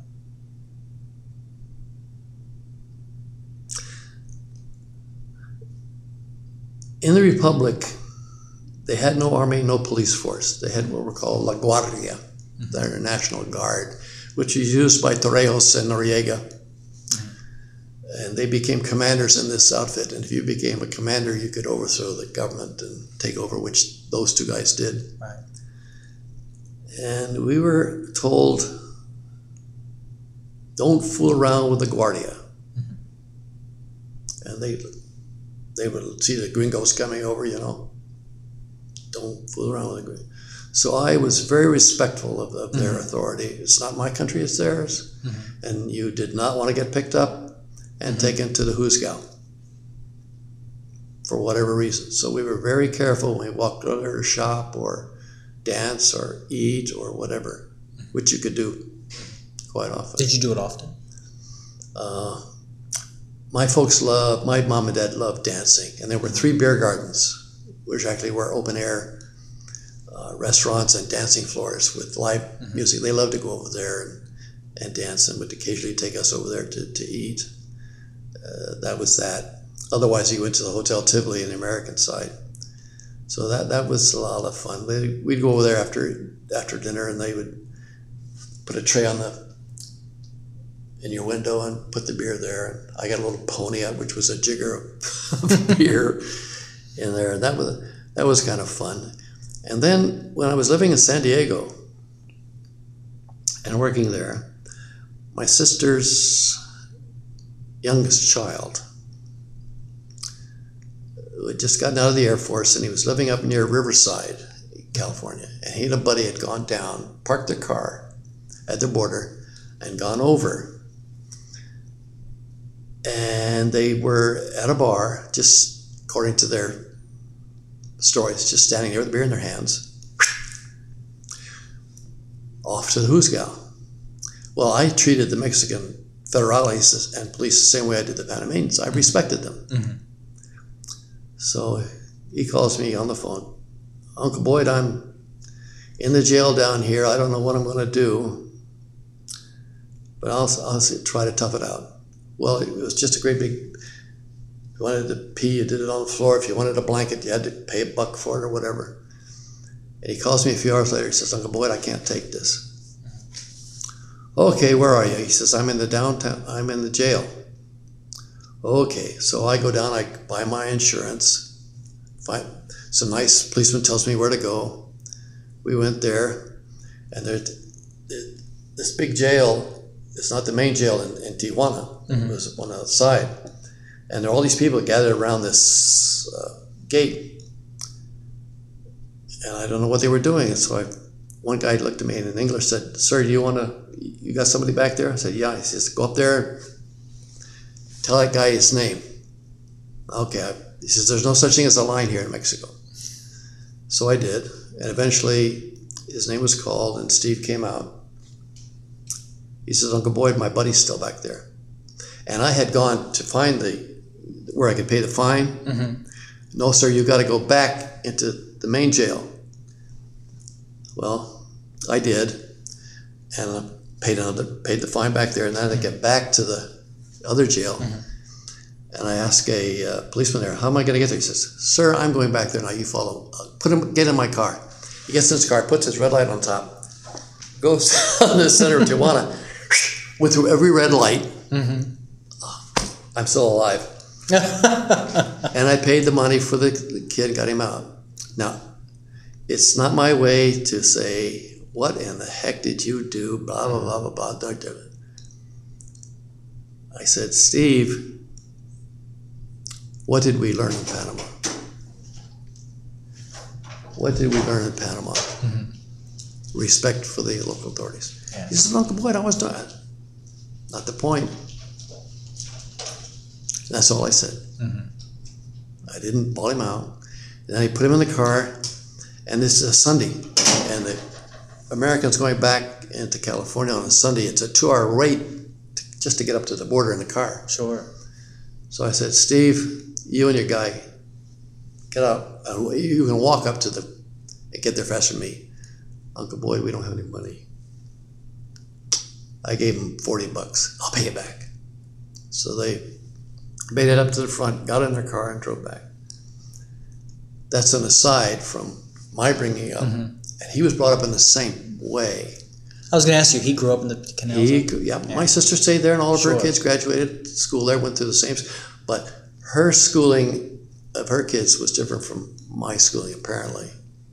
Speaker 2: In the Republic, they had no army, no police force. They had what were called La Guardia, mm-hmm. their National Guard, which was used by Torrijos and Noriega. Mm-hmm. And they became commanders in this outfit. And if you became a commander, you could overthrow the government and take over, which those two guys did.
Speaker 1: Right.
Speaker 2: And we were told, don't fool around with the Guardia. Mm-hmm. And they they would see the gringos coming over, you know. Don't fool around with the gringos. So I was very respectful of, of their mm-hmm. authority. It's not my country, it's theirs. Mm-hmm. And you did not want to get picked up and mm-hmm. taken to the Hoosegow for whatever reason. So we were very careful when we walked out of their shop or dance or eat or whatever, which you could do quite often.
Speaker 1: Did you do it often?
Speaker 2: Uh, my folks loved, my mom and dad loved dancing, and there were three beer gardens, which actually were open air uh, restaurants and dancing floors with live mm-hmm. music. They loved to go over there and, and dance, and would occasionally take us over there to, to eat. Uh, that was that. Otherwise, he went to the Hotel Tivoli on the American side. So that that was a lot of fun. They, we'd go over there after after dinner, and they would put a tray on the in your window and put the beer there. And I got a little pony up, which was a jigger of beer in there. And that was, that was kind of fun. And then when I was living in San Diego and working there, my sister's youngest child had just gotten out of the Air Force, and he was living up near Riverside, California. And he and a buddy had gone down, parked their car at the border, and gone over. And they were at a bar, just according to their stories, just standing there with a beer in their hands, off to the Hoosgow. Well, I treated the Mexican federales and police the same way I did the Panamanians. I respected them. Mm-hmm. So he calls me on the phone. Uncle Boyd, I'm in the jail down here. I don't know what I'm going to do, but I'll, I'll try to tough it out. Well, it was just a great big, if you wanted to pee, you did it on the floor. If you wanted a blanket, you had to pay a buck for it or whatever. And he calls me a few hours later. He says, Uncle Boyd, I can't take this. Okay, where are you? He says, I'm in the downtown, I'm in the jail. Okay, so I go down, I buy my insurance. Find some nice policeman tells me where to go. We went there, and there, this big jail, it's not the main jail in, in Tijuana. Mm-hmm. It was one outside. And there are all these people gathered around this uh, gate. And I don't know what they were doing. And so I, one guy looked at me and in English said, Sir, do you want to, you got somebody back there? I said, yeah. He says, go up there, tell that guy his name. Okay. He says, there's no such thing as a line here in Mexico. So I did. And eventually his name was called and Steve came out. He says, Uncle Boyd, my buddy's still back there. And I had gone to find the, where I could pay the fine. Mm-hmm. No, sir, you got to go back into the main jail. Well, I did. And I paid another, paid the fine back there. And then I get back to the other jail. Mm-hmm. And I asked a uh, policeman there, how am I going to get there? He says, sir, I'm going back there now. You follow. Uh, put him, get in my car. He gets in his car, puts his red light on top, goes down to the center of Tijuana, went through every red light. Mm-hmm. Oh, I'm still alive. And I paid the money for the, the kid, got him out. Now, it's not my way to say, what in the heck did you do? Blah, blah, blah, blah, blah. I said, Steve, what did we learn in Panama? What did we learn in Panama? Mm-hmm. Respect for the local authorities. Yeah. He said, Uncle Boyd, I was not, not the point. That's all I said. Mm-hmm. I didn't bawl him out. And then I put him in the car, and this is a Sunday, and the Americans going back into California on a Sunday, it's a two-hour wait to, just to get up to the border in the car.
Speaker 1: Sure.
Speaker 2: So I said, Steve, you and your guy, get out. Uh, you can walk up to the, and get there faster than me. Uncle Boyd, we don't have any money. I gave him forty bucks. I'll pay it back. So they made it up to the front, got in their car, and drove back. That's an aside from my bringing up. Mm-hmm. And he was brought up in the same way.
Speaker 1: I was going to ask you, he grew up in the canals?
Speaker 2: He, yeah, yeah, my sister stayed there, and all of sure. her kids graduated school there, went through the same. But her schooling of her kids was different from my schooling, apparently.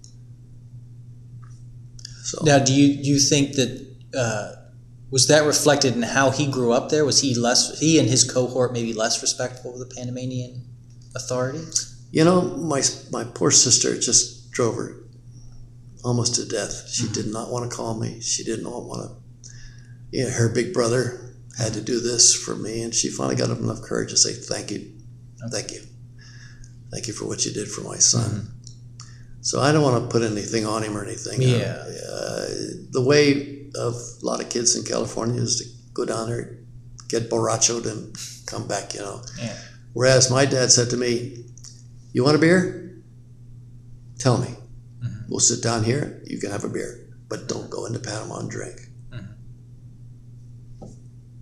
Speaker 2: So
Speaker 1: now, do you do you think that uh, was that reflected in how he grew up there? Was he less, he and his cohort maybe less respectful of the Panamanian authorities?
Speaker 2: You know, my my poor sister just drove her almost to death. She mm-hmm. did not want to call me. She did not want to. You know, her big brother had to do this for me, and she finally got up enough courage to say, "Thank you, okay. thank you, thank you for what you did for my son." Mm-hmm. So I don't want to put anything on him or anything.
Speaker 1: Yeah.
Speaker 2: Uh, the way of a lot of kids in California is to go down there, get borrachoed, and come back. You know.
Speaker 1: Yeah.
Speaker 2: Whereas my dad said to me, "You want a beer? Tell me. Mm-hmm. We'll sit down here. You can have a beer, but don't go into Panama and drink."
Speaker 1: Mm-hmm.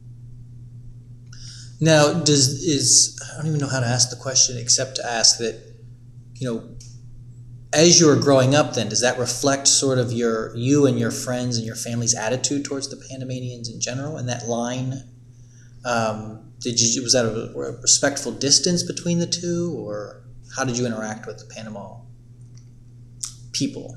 Speaker 1: Now, does is I don't even know how to ask the question except to ask that, you know, as you were growing up, then does that reflect sort of your you and your friends and your family's attitude towards the Panamanians in general, and that line Um, did you was that a, a respectful distance between the two, or how did you interact with the Panama people?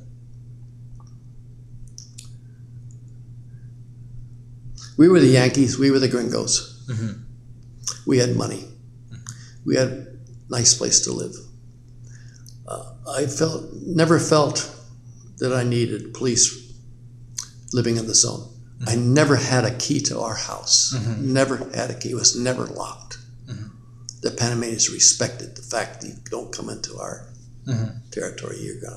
Speaker 2: We were the Yankees. We were the Gringos.
Speaker 1: Mm-hmm.
Speaker 2: We had money. We had a nice place to live. Uh, I felt never felt that I needed police living in the zone. Mm-hmm. I never had a key to our house. Mm-hmm. Never had a key. It was never locked. Mm-hmm. The Panamanians respected the fact that you don't come into our mm-hmm. territory. You're gonna.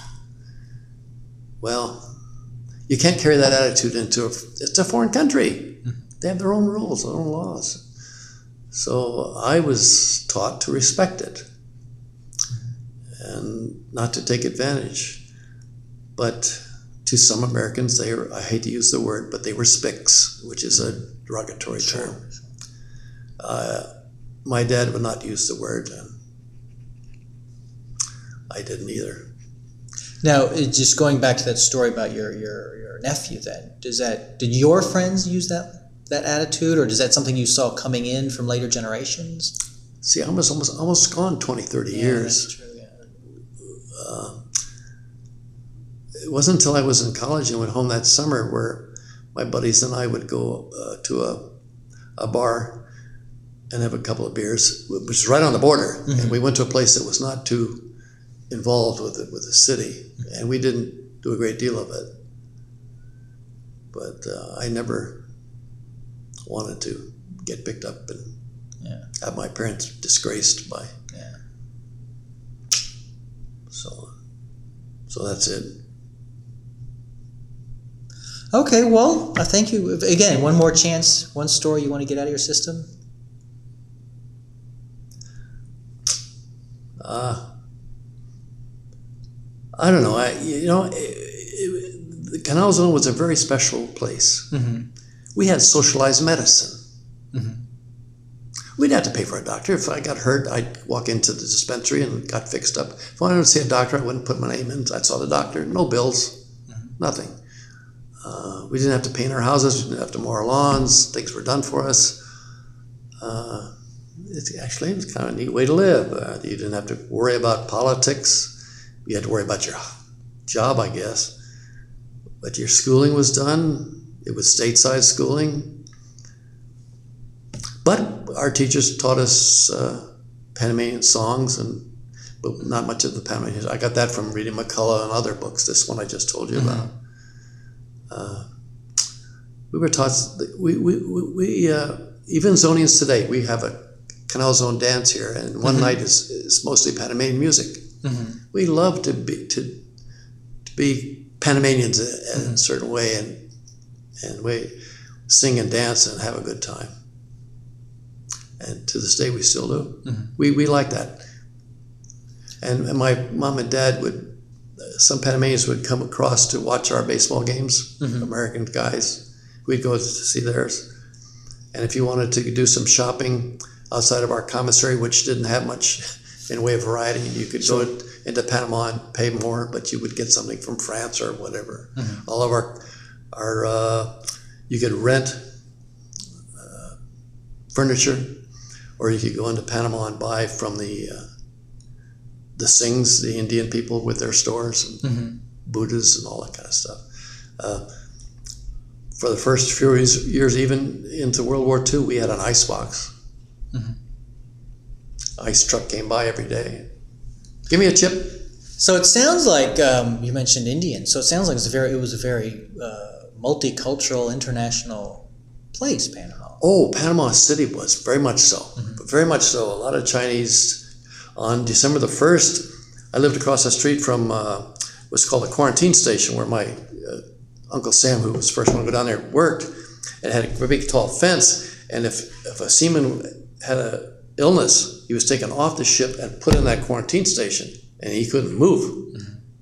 Speaker 2: Well, you can't carry that attitude into a. It's a foreign country. Mm-hmm. They have their own rules, their own laws. So I was taught to respect it and not to take advantage. But to some Americans, they were, I hate to use the word, but they were spics, which is a derogatory
Speaker 1: Sure.
Speaker 2: term. Uh, my dad would not use the word, and I didn't either.
Speaker 1: Now, it- just going back to that story about your, your, your nephew then, does that, did your friends use that that attitude, or is that something you saw coming in from later generations?
Speaker 2: See, I was almost almost gone twenty, thirty
Speaker 1: Yeah,
Speaker 2: years.
Speaker 1: that's true, yeah.
Speaker 2: Uh, it wasn't until I was in college and went home that summer where my buddies and I would go uh, to a, a bar and have a couple of beers, which is right on the border. Mm-hmm. And we went to a place that was not too involved with the, with the city, mm-hmm. and we didn't do a great deal of it. But uh, I never wanted to get picked up and
Speaker 1: yeah.
Speaker 2: have my parents disgraced by.
Speaker 1: Yeah.
Speaker 2: So, so that's it.
Speaker 1: Okay, well, I thank you. Again, one more chance, one story you want to get out of your system?
Speaker 2: Uh, I don't know. I you know, it, it, the Canal Zone was a very special place. Mm-hmm. We had socialized medicine. Mm-hmm. We didn't have to pay for a doctor. If I got hurt, I'd walk into the dispensary and got fixed up. If I wanted to see a doctor, I wouldn't put my name in. I saw the doctor. No bills, mm-hmm. nothing. Uh, we didn't have to paint our houses. We didn't have to mow our lawns. Things were done for us. Uh, it's actually it was kind of a neat way to live. Uh, you didn't have to worry about politics. You had to worry about your job, I guess. But your schooling was done. It was stateside schooling. But our teachers taught us uh, Panamanian songs, and but not much of the Panamanian. I got that from reading McCullough and other books. This one I just told you mm-hmm. about. Uh, we were taught, we, we, we uh, even Zonians today, we have a Canal Zone dance here, and one mm-hmm. night is, is mostly Panamanian music. Mm-hmm. We love to be to, to be Panamanians in mm-hmm. a certain way, and and we sing and dance and have a good time. And to this day, we still do. Mm-hmm. We we like that. And, and my mom and dad would. Some Panamanians would come across to watch our baseball games, mm-hmm. American guys. We'd go to see theirs. And if you wanted to do some shopping outside of our commissary, which didn't have much in way of variety, you could sure. go into Panama and pay more, but you would get something from France or whatever. Mm-hmm. All of our, our uh, you could rent uh, furniture, or you could go into Panama and buy from the uh, the Singhs, the Indian people with their stores, and mm-hmm. Buddhas and all that kind of stuff. Uh, for the first few years, even into World War Two, we had an ice box. Mm-hmm. Ice truck came by every day. Give me a chip.
Speaker 1: So it sounds like um, you mentioned Indian. So it sounds like it was a very, it was a very uh, multicultural, international place, Panama.
Speaker 2: Oh, Panama City was very much so. Mm-hmm. Very much so. A lot of Chinese. On December the first, I lived across the street from uh, what's called a quarantine station, where my uh, Uncle Sam, who was the first one to go down there, worked, and had a big tall fence. And if, if a seaman had an illness, he was taken off the ship and put in that quarantine station, and he couldn't move.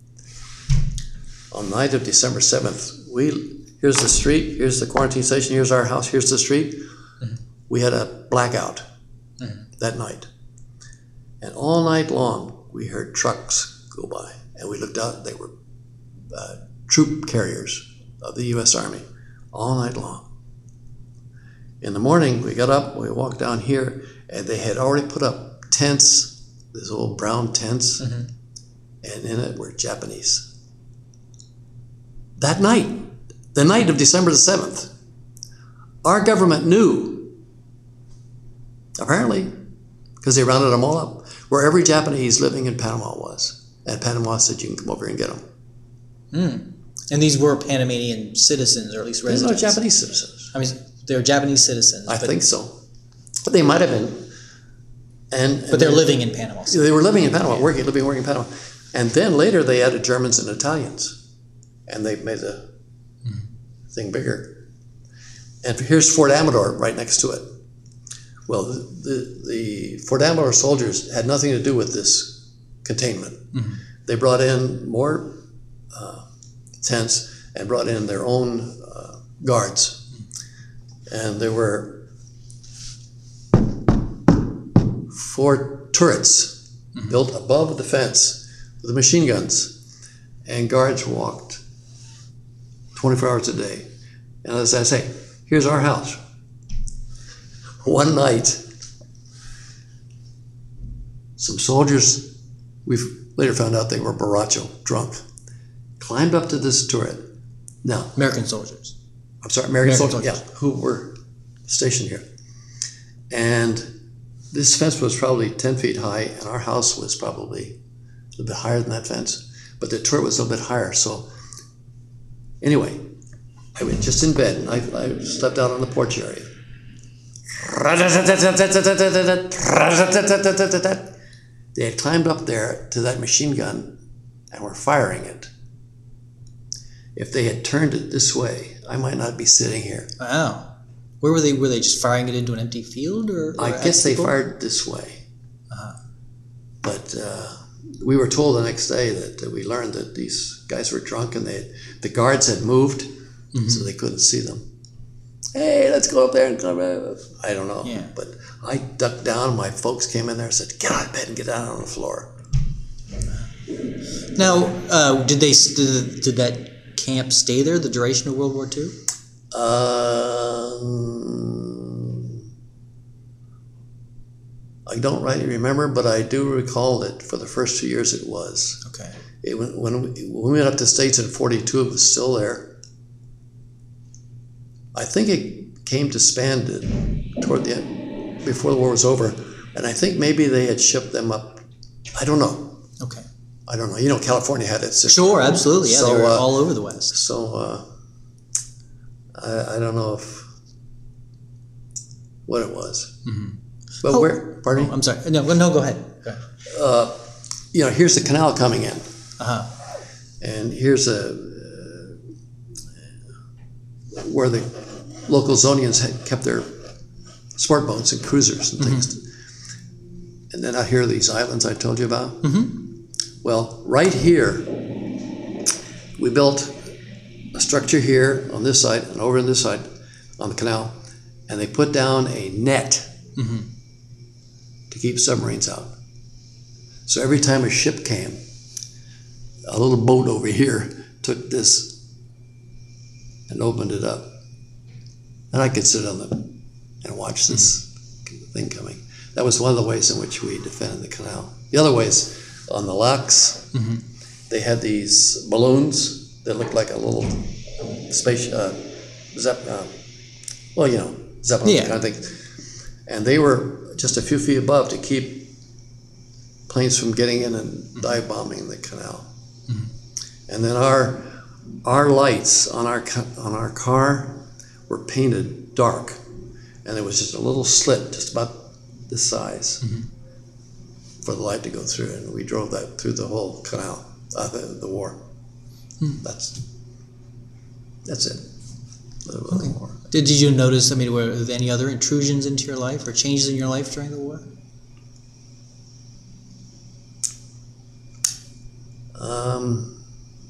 Speaker 2: Mm-hmm. On the night of December seventh, we here's the street, here's the quarantine station, here's our house, here's the street. Mm-hmm. We had a blackout mm-hmm. that night. And all night long, we heard trucks go by. And we looked out, they were uh, troop carriers of the U S Army all night long. In the morning, we got up, we walked down here, and they had already put up tents, these old brown tents,
Speaker 1: Mm-hmm.
Speaker 2: and in it were Japanese. That night, the night of December the seventh, our government knew, apparently, because they rounded them all up, where every Japanese living in Panama was. And Panama said, you can come over and get them.
Speaker 1: Mm. And these were Panamanian citizens, or at least
Speaker 2: They're
Speaker 1: residents.
Speaker 2: not Japanese citizens.
Speaker 1: I mean, they were Japanese citizens.
Speaker 2: I
Speaker 1: but,
Speaker 2: think so. But they might have been. And,
Speaker 1: But they're living in Panama.
Speaker 2: They were living in Panama, working, living, working in Panama. And then later they added Germans and Italians. And they made the
Speaker 1: Mm.
Speaker 2: thing bigger. And here's Fort Amador right next to it. Well, the, the, the Fort Amador soldiers had nothing to do with this containment.
Speaker 1: Mm-hmm.
Speaker 2: They brought in more uh, tents and brought in their own uh, guards. And there were four turrets mm-hmm. built above the fence with machine guns, and guards walked twenty-four hours a day. And as I say, here's our house. One night, some soldiers, we've later found out they were borracho, drunk, climbed up to this turret. Now,
Speaker 1: American soldiers.
Speaker 2: I'm sorry, American,
Speaker 1: American
Speaker 2: soldiers,
Speaker 1: soldiers.
Speaker 2: yeah, who were stationed here. And this fence was probably ten feet high, and our house was probably a little bit higher than that fence. But the turret was a little bit higher. So anyway, I was just in bed, and I, I slept out on the porch area. They had climbed up there to that machine gun and were firing it. If they had turned it this way, I might not be sitting here.
Speaker 1: Wow. Where were they? Were they just firing it into an empty field, or? or
Speaker 2: I guess they
Speaker 1: people?
Speaker 2: fired this way.
Speaker 1: Uh-huh.
Speaker 2: But uh, we were told the next day that uh, we learned that these guys were drunk, and they the guards had moved, mm-hmm. so they couldn't see them. Hey, let's go up there and come. I don't know.
Speaker 1: Yeah.
Speaker 2: But I ducked down. My folks came in there and said, "Get out of bed and get down on the floor."
Speaker 1: Now, uh, did they? Did, did that camp stay there the duration of World War Two?
Speaker 2: Um, I don't rightly remember, but I do recall that for the first two years it was.
Speaker 1: Okay.
Speaker 2: It, when, when, we, when we went up to States in forty-two, it was still there. I think it came disbanded toward the end, before the war was over, and I think maybe they had shipped them up. I don't know.
Speaker 1: Okay.
Speaker 2: I don't know. You know, California had its system.
Speaker 1: Sure, absolutely. Yeah,
Speaker 2: So,
Speaker 1: they were
Speaker 2: uh,
Speaker 1: all over the West.
Speaker 2: So uh, I, I don't know if what it was.
Speaker 1: Mm-hmm.
Speaker 2: But
Speaker 1: oh,
Speaker 2: where? Pardon
Speaker 1: oh,
Speaker 2: me.
Speaker 1: I'm sorry. No, no, go ahead. Go ahead.
Speaker 2: Uh, you know, here's the canal coming in,
Speaker 1: Uh-huh.
Speaker 2: and here's a uh, where the local Zonians had kept their sport boats and cruisers and things. Mm-hmm. And then out here are these islands I told you about.
Speaker 1: Mm-hmm.
Speaker 2: Well, right here, we built a structure here on this side and over on this side on the canal, and they put down a net
Speaker 1: Mm-hmm.
Speaker 2: to keep submarines out. So every time a ship came, a little boat over here took this and opened it up. And I could sit on them and watch this mm-hmm. thing coming. That was one of the ways in which we defended the canal. The other ways, on the locks, mm-hmm. they had these balloons that looked like a little space, uh, zep, uh, well, you know, Zeppelin
Speaker 1: yeah.
Speaker 2: kind of thing. And they were just a few feet above to keep planes from getting in and mm-hmm. dive bombing the canal. Mm-hmm. And then our our lights on our on our car were painted dark, and there was just a little slit, just about this size, mm-hmm. for the light to go through. And we drove that through the whole canal, uh, the, the war. Mm. That's that's it.
Speaker 1: Okay. Did, did you notice, I mean, were there any other intrusions into your life or changes in your life during the war?
Speaker 2: Um,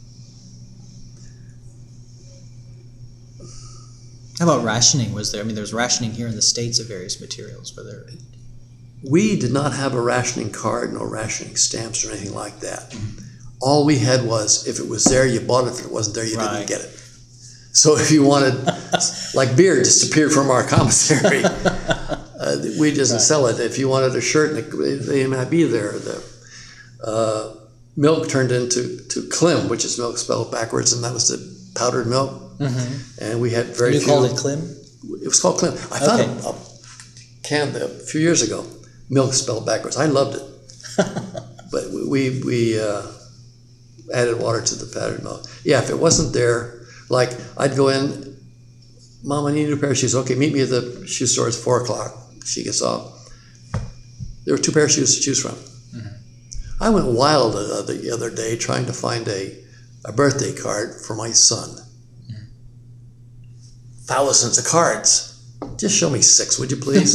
Speaker 1: How about rationing? Was there, I mean, there was rationing here in the States of various materials. Were there?
Speaker 2: We did not have a rationing card, no rationing stamps or anything like that. Mm-hmm. All we had was, if it was there, you bought it. If it wasn't there, you
Speaker 1: right.
Speaker 2: didn't get it. So if you wanted like beer disappeared from our commissary. uh, we just right. sell it. If you wanted a shirt, they might be there. The uh, milk turned into to Klim, which is milk spelled backwards, and that was the powdered milk. Mm-hmm. And we had very
Speaker 1: you
Speaker 2: few.
Speaker 1: You called it Klim?
Speaker 2: It was called Klim. I found okay. a, a can a few years ago, milk spelled backwards. I loved it. But we we uh, added water to the powdered milk. Yeah, if it wasn't there, like I'd go in, Mom, I need a new pair of shoes. Okay, meet me at the shoe store at four o'clock. She gets off. There were two pairs of shoes to choose from. Mm-hmm. I went wild the, the other day trying to find a, a birthday card for my son. Mm-hmm. Thousands of cards. Just show me six, would you please?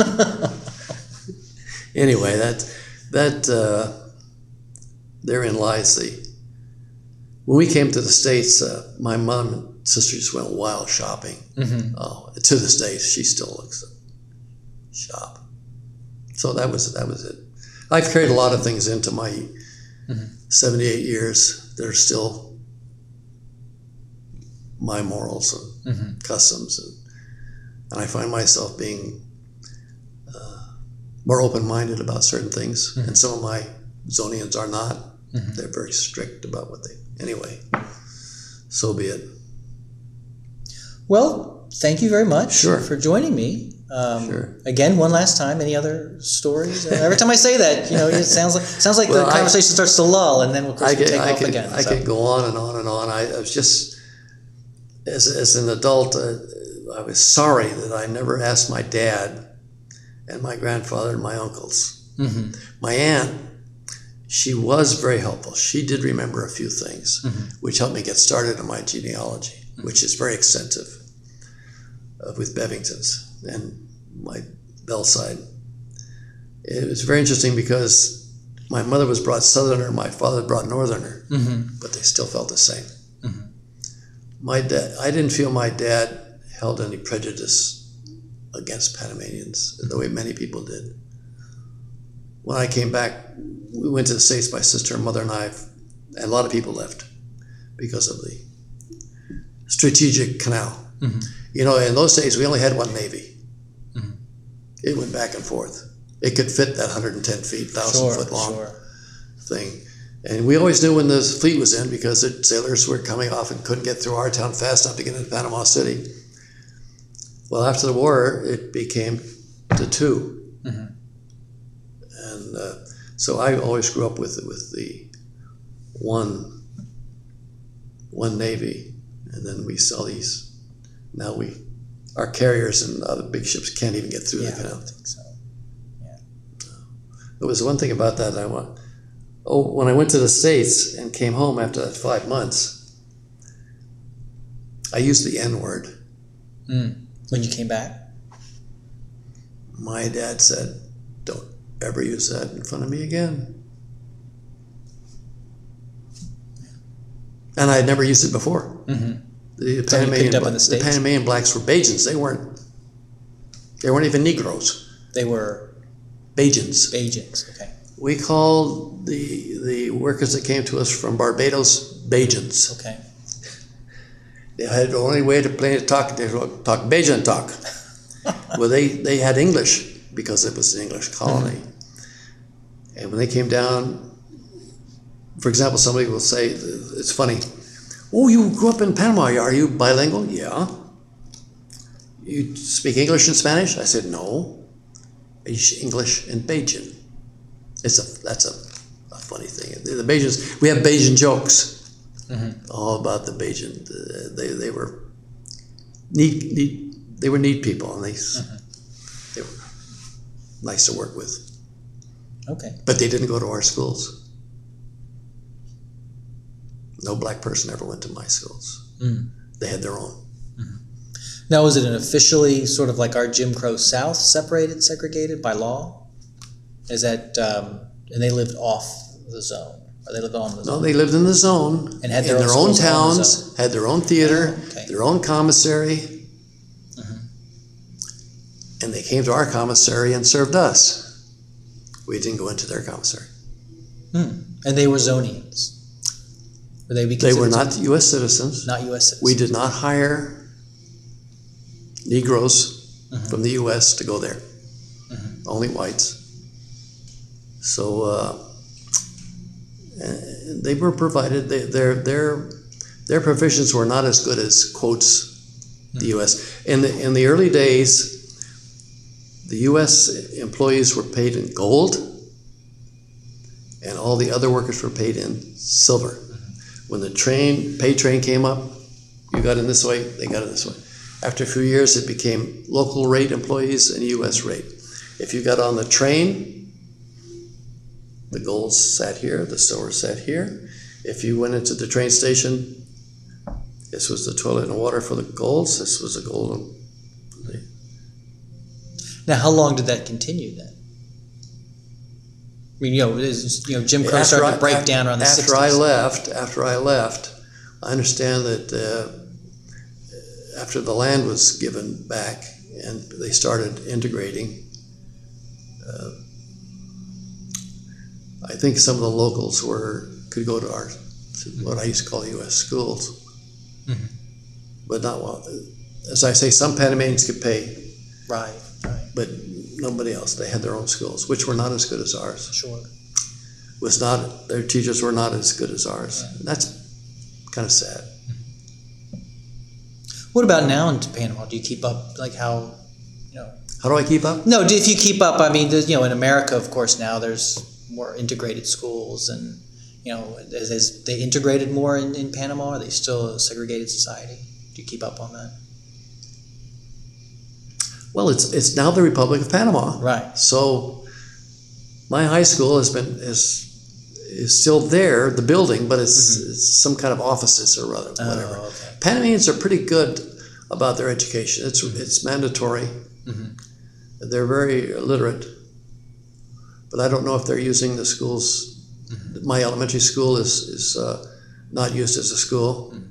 Speaker 2: Anyway, that that uh, therein lies the. When we came to the States, uh, my mom and sister just went wild shopping. Mm-hmm. Oh, to this day, she still looks at shop. So that was that was it. I've carried a lot of things into my mm-hmm. seventy-eight years that are still my morals and mm-hmm. customs, and, and I find myself being uh, more open-minded about certain things, mm-hmm. and some of my Zonians are not. Mm-hmm. They're very strict about what they. Anyway, so be it.
Speaker 1: Well, thank you very much
Speaker 2: sure.
Speaker 1: for joining me. Um,
Speaker 2: sure.
Speaker 1: Again, one last time. Any other stories? Uh, every time I say that, you know, it sounds like sounds like well, the conversation I, starts to lull, and then of course
Speaker 2: I
Speaker 1: we
Speaker 2: could,
Speaker 1: take
Speaker 2: I
Speaker 1: off
Speaker 2: could,
Speaker 1: again.
Speaker 2: I
Speaker 1: so.
Speaker 2: could go on and on and on. I, I was just, as as an adult, uh, I was sorry that I never asked my dad and my grandfather and my uncles. Mm-hmm. My aunt. She was very helpful. She did remember a few things, mm-hmm. which helped me get started in my genealogy, mm-hmm. which is very extensive uh, with Bevingtons and my Bell side. It was very interesting because my mother was brought Southerner, my father brought Northerner, mm-hmm. but they still felt the same. Mm-hmm. My dad, I didn't feel my dad held any prejudice against Panamanians the way many people did. When I came back, we went to the States, my sister and mother and I, and a lot of people left because of the strategic canal. Mm-hmm. You know, in those days, we only had one Navy. Mm-hmm. It went back and forth. It could fit that one hundred ten feet, one thousand
Speaker 1: sure,
Speaker 2: foot long
Speaker 1: sure.
Speaker 2: thing. And we always knew when the fleet was in because the sailors were coming off and couldn't get through our town fast enough to get into Panama City. Well, after the war, it became the two. Mm-hmm. And uh, so I always grew up with with the one one Navy, and then we saw these. Now we, our carriers and other big ships can't even get through
Speaker 1: yeah,
Speaker 2: the canal.
Speaker 1: I don't think so. Yeah.
Speaker 2: There was one thing about that I want. Oh, when I went to the States and came home after that five months, I used the N word.
Speaker 1: Mm. When you came back?
Speaker 2: My dad said, "Don't ever use that in front of me again." And I had never used it before. Mm-hmm. The, the, Panamanian,
Speaker 1: up in the,
Speaker 2: the Panamanian blacks were Bajans. They weren't. They weren't even Negroes.
Speaker 1: They were
Speaker 2: Bajans.
Speaker 1: Bajans. Okay.
Speaker 2: We called the the workers that came to us from Barbados Bajans.
Speaker 1: Okay.
Speaker 2: They had the only way to play talk. They talk Bajan talk. Well, they they had English because it was an English colony. Mm-hmm. And when they came down, for example, somebody will say, it's funny, "Oh, you grew up in Panama. Are you bilingual?" "Yeah." "You speak English and Spanish?" I said, "No. English and Bajan." It's a that's a, a funny thing. The Bajans, we have Bajan jokes. Mm-hmm. All about the Bajan. They they were neat, neat they were neat people, and they mm-hmm. they were nice to work with.
Speaker 1: Okay.
Speaker 2: But they didn't go to our schools. No black person ever went to my schools. Mm. They had their own.
Speaker 1: Mm-hmm. Now, was it an officially sort of like our Jim Crow South, separated, segregated by law? Is that um, and they lived off the zone? Or they lived on the zone?
Speaker 2: No, they lived in the zone.
Speaker 1: And had their
Speaker 2: in
Speaker 1: own,
Speaker 2: their own towns,
Speaker 1: the
Speaker 2: had their own theater,
Speaker 1: oh, okay.
Speaker 2: their own commissary.
Speaker 1: Mm-hmm.
Speaker 2: And they came to our commissary and served us. We didn't go into their commissary.
Speaker 1: Hmm. And they were Zonians? Were they,
Speaker 2: they were not U S citizens.
Speaker 1: Not U S citizens.
Speaker 2: We did not hire Negroes
Speaker 1: Mm-hmm.
Speaker 2: from the U S to go there.
Speaker 1: Mm-hmm.
Speaker 2: Only whites. So uh, and they were provided. They, their their their provisions were not as good as quotes the U S In the in the early days. The U S employees were paid in gold, and all the other workers were paid in silver. Mm-hmm. When the train pay train came up, you got in this way, they got in this way. After a few years, it became local rate employees and U S rate. If you got on the train, the gold sat here, the silver sat here. If you went into the train station, this was the toilet and water for the golds, this was the gold. And the,
Speaker 1: Now, how long did that continue then? I mean, you know, is, you know, Jim Crow
Speaker 2: After
Speaker 1: started
Speaker 2: I-
Speaker 1: to break
Speaker 2: af-
Speaker 1: down around the
Speaker 2: after
Speaker 1: sixties.
Speaker 2: I left, after I left, I understand that uh, after the land was given back and they started integrating, uh, I think some of the locals were could go to our to what I used to call U S schools,
Speaker 1: Mm-hmm.
Speaker 2: but not well. As I say, some Panamanians could pay,
Speaker 1: Right, right,
Speaker 2: but nobody else. They had their own schools, which were not as good as ours.
Speaker 1: sure.
Speaker 2: Was not their teachers were not as good as ours.
Speaker 1: Yeah.
Speaker 2: That's kind of sad.
Speaker 1: What about now in Panama? Do you keep up, like how, you know?
Speaker 2: How do I keep up?
Speaker 1: No, do- if you keep up, I mean, there's, you know, in America, of course, now there's more integrated schools, and you know, is, is they integrated more in, in Panama? Are they still a segregated society? Do you keep up on that?
Speaker 2: Well, it's it's now the Republic of Panama.
Speaker 1: Right.
Speaker 2: So my high school has been is is still there, the building, but it's,
Speaker 1: Mm-hmm.
Speaker 2: it's some kind of offices or other, whatever.
Speaker 1: Oh, okay.
Speaker 2: Panamanians are pretty good about their education. It's it's mandatory.
Speaker 1: Mm-hmm.
Speaker 2: They're very literate, but I don't know if they're using the schools.
Speaker 1: Mm-hmm.
Speaker 2: My elementary school is is uh, not used as a school.
Speaker 1: Mm-hmm.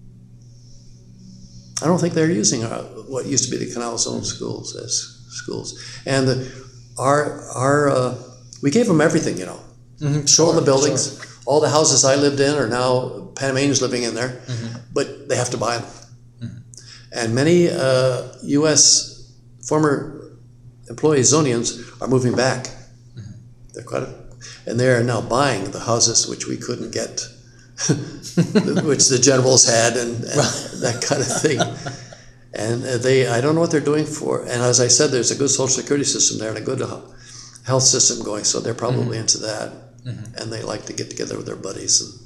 Speaker 2: I don't think they're using uh, what used to be the Canal Zone schools as schools. And the, our our uh, we gave them everything, you know.
Speaker 1: Mm-hmm. Sure.
Speaker 2: All the buildings,
Speaker 1: Sure.
Speaker 2: all the houses I lived in are now Panamanians living in there,
Speaker 1: Mm-hmm.
Speaker 2: but they have to buy them. Mm-hmm. And many uh, U S former employees, Zonians, are moving back. Mm-hmm. They're quite, a, and they are now buying the houses which we couldn't get, which the generals had, and, and that kind of thing. And they, I don't know what they're doing for. And as I said, there's a good social security system there and a good health system going, so they're probably mm-hmm. into that. Mm-hmm. And they like to get together with their buddies and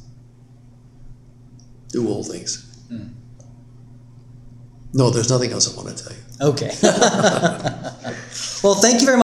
Speaker 2: do old things. Mm. No, there's nothing else I want to tell you.
Speaker 1: Okay. Well, thank you very much.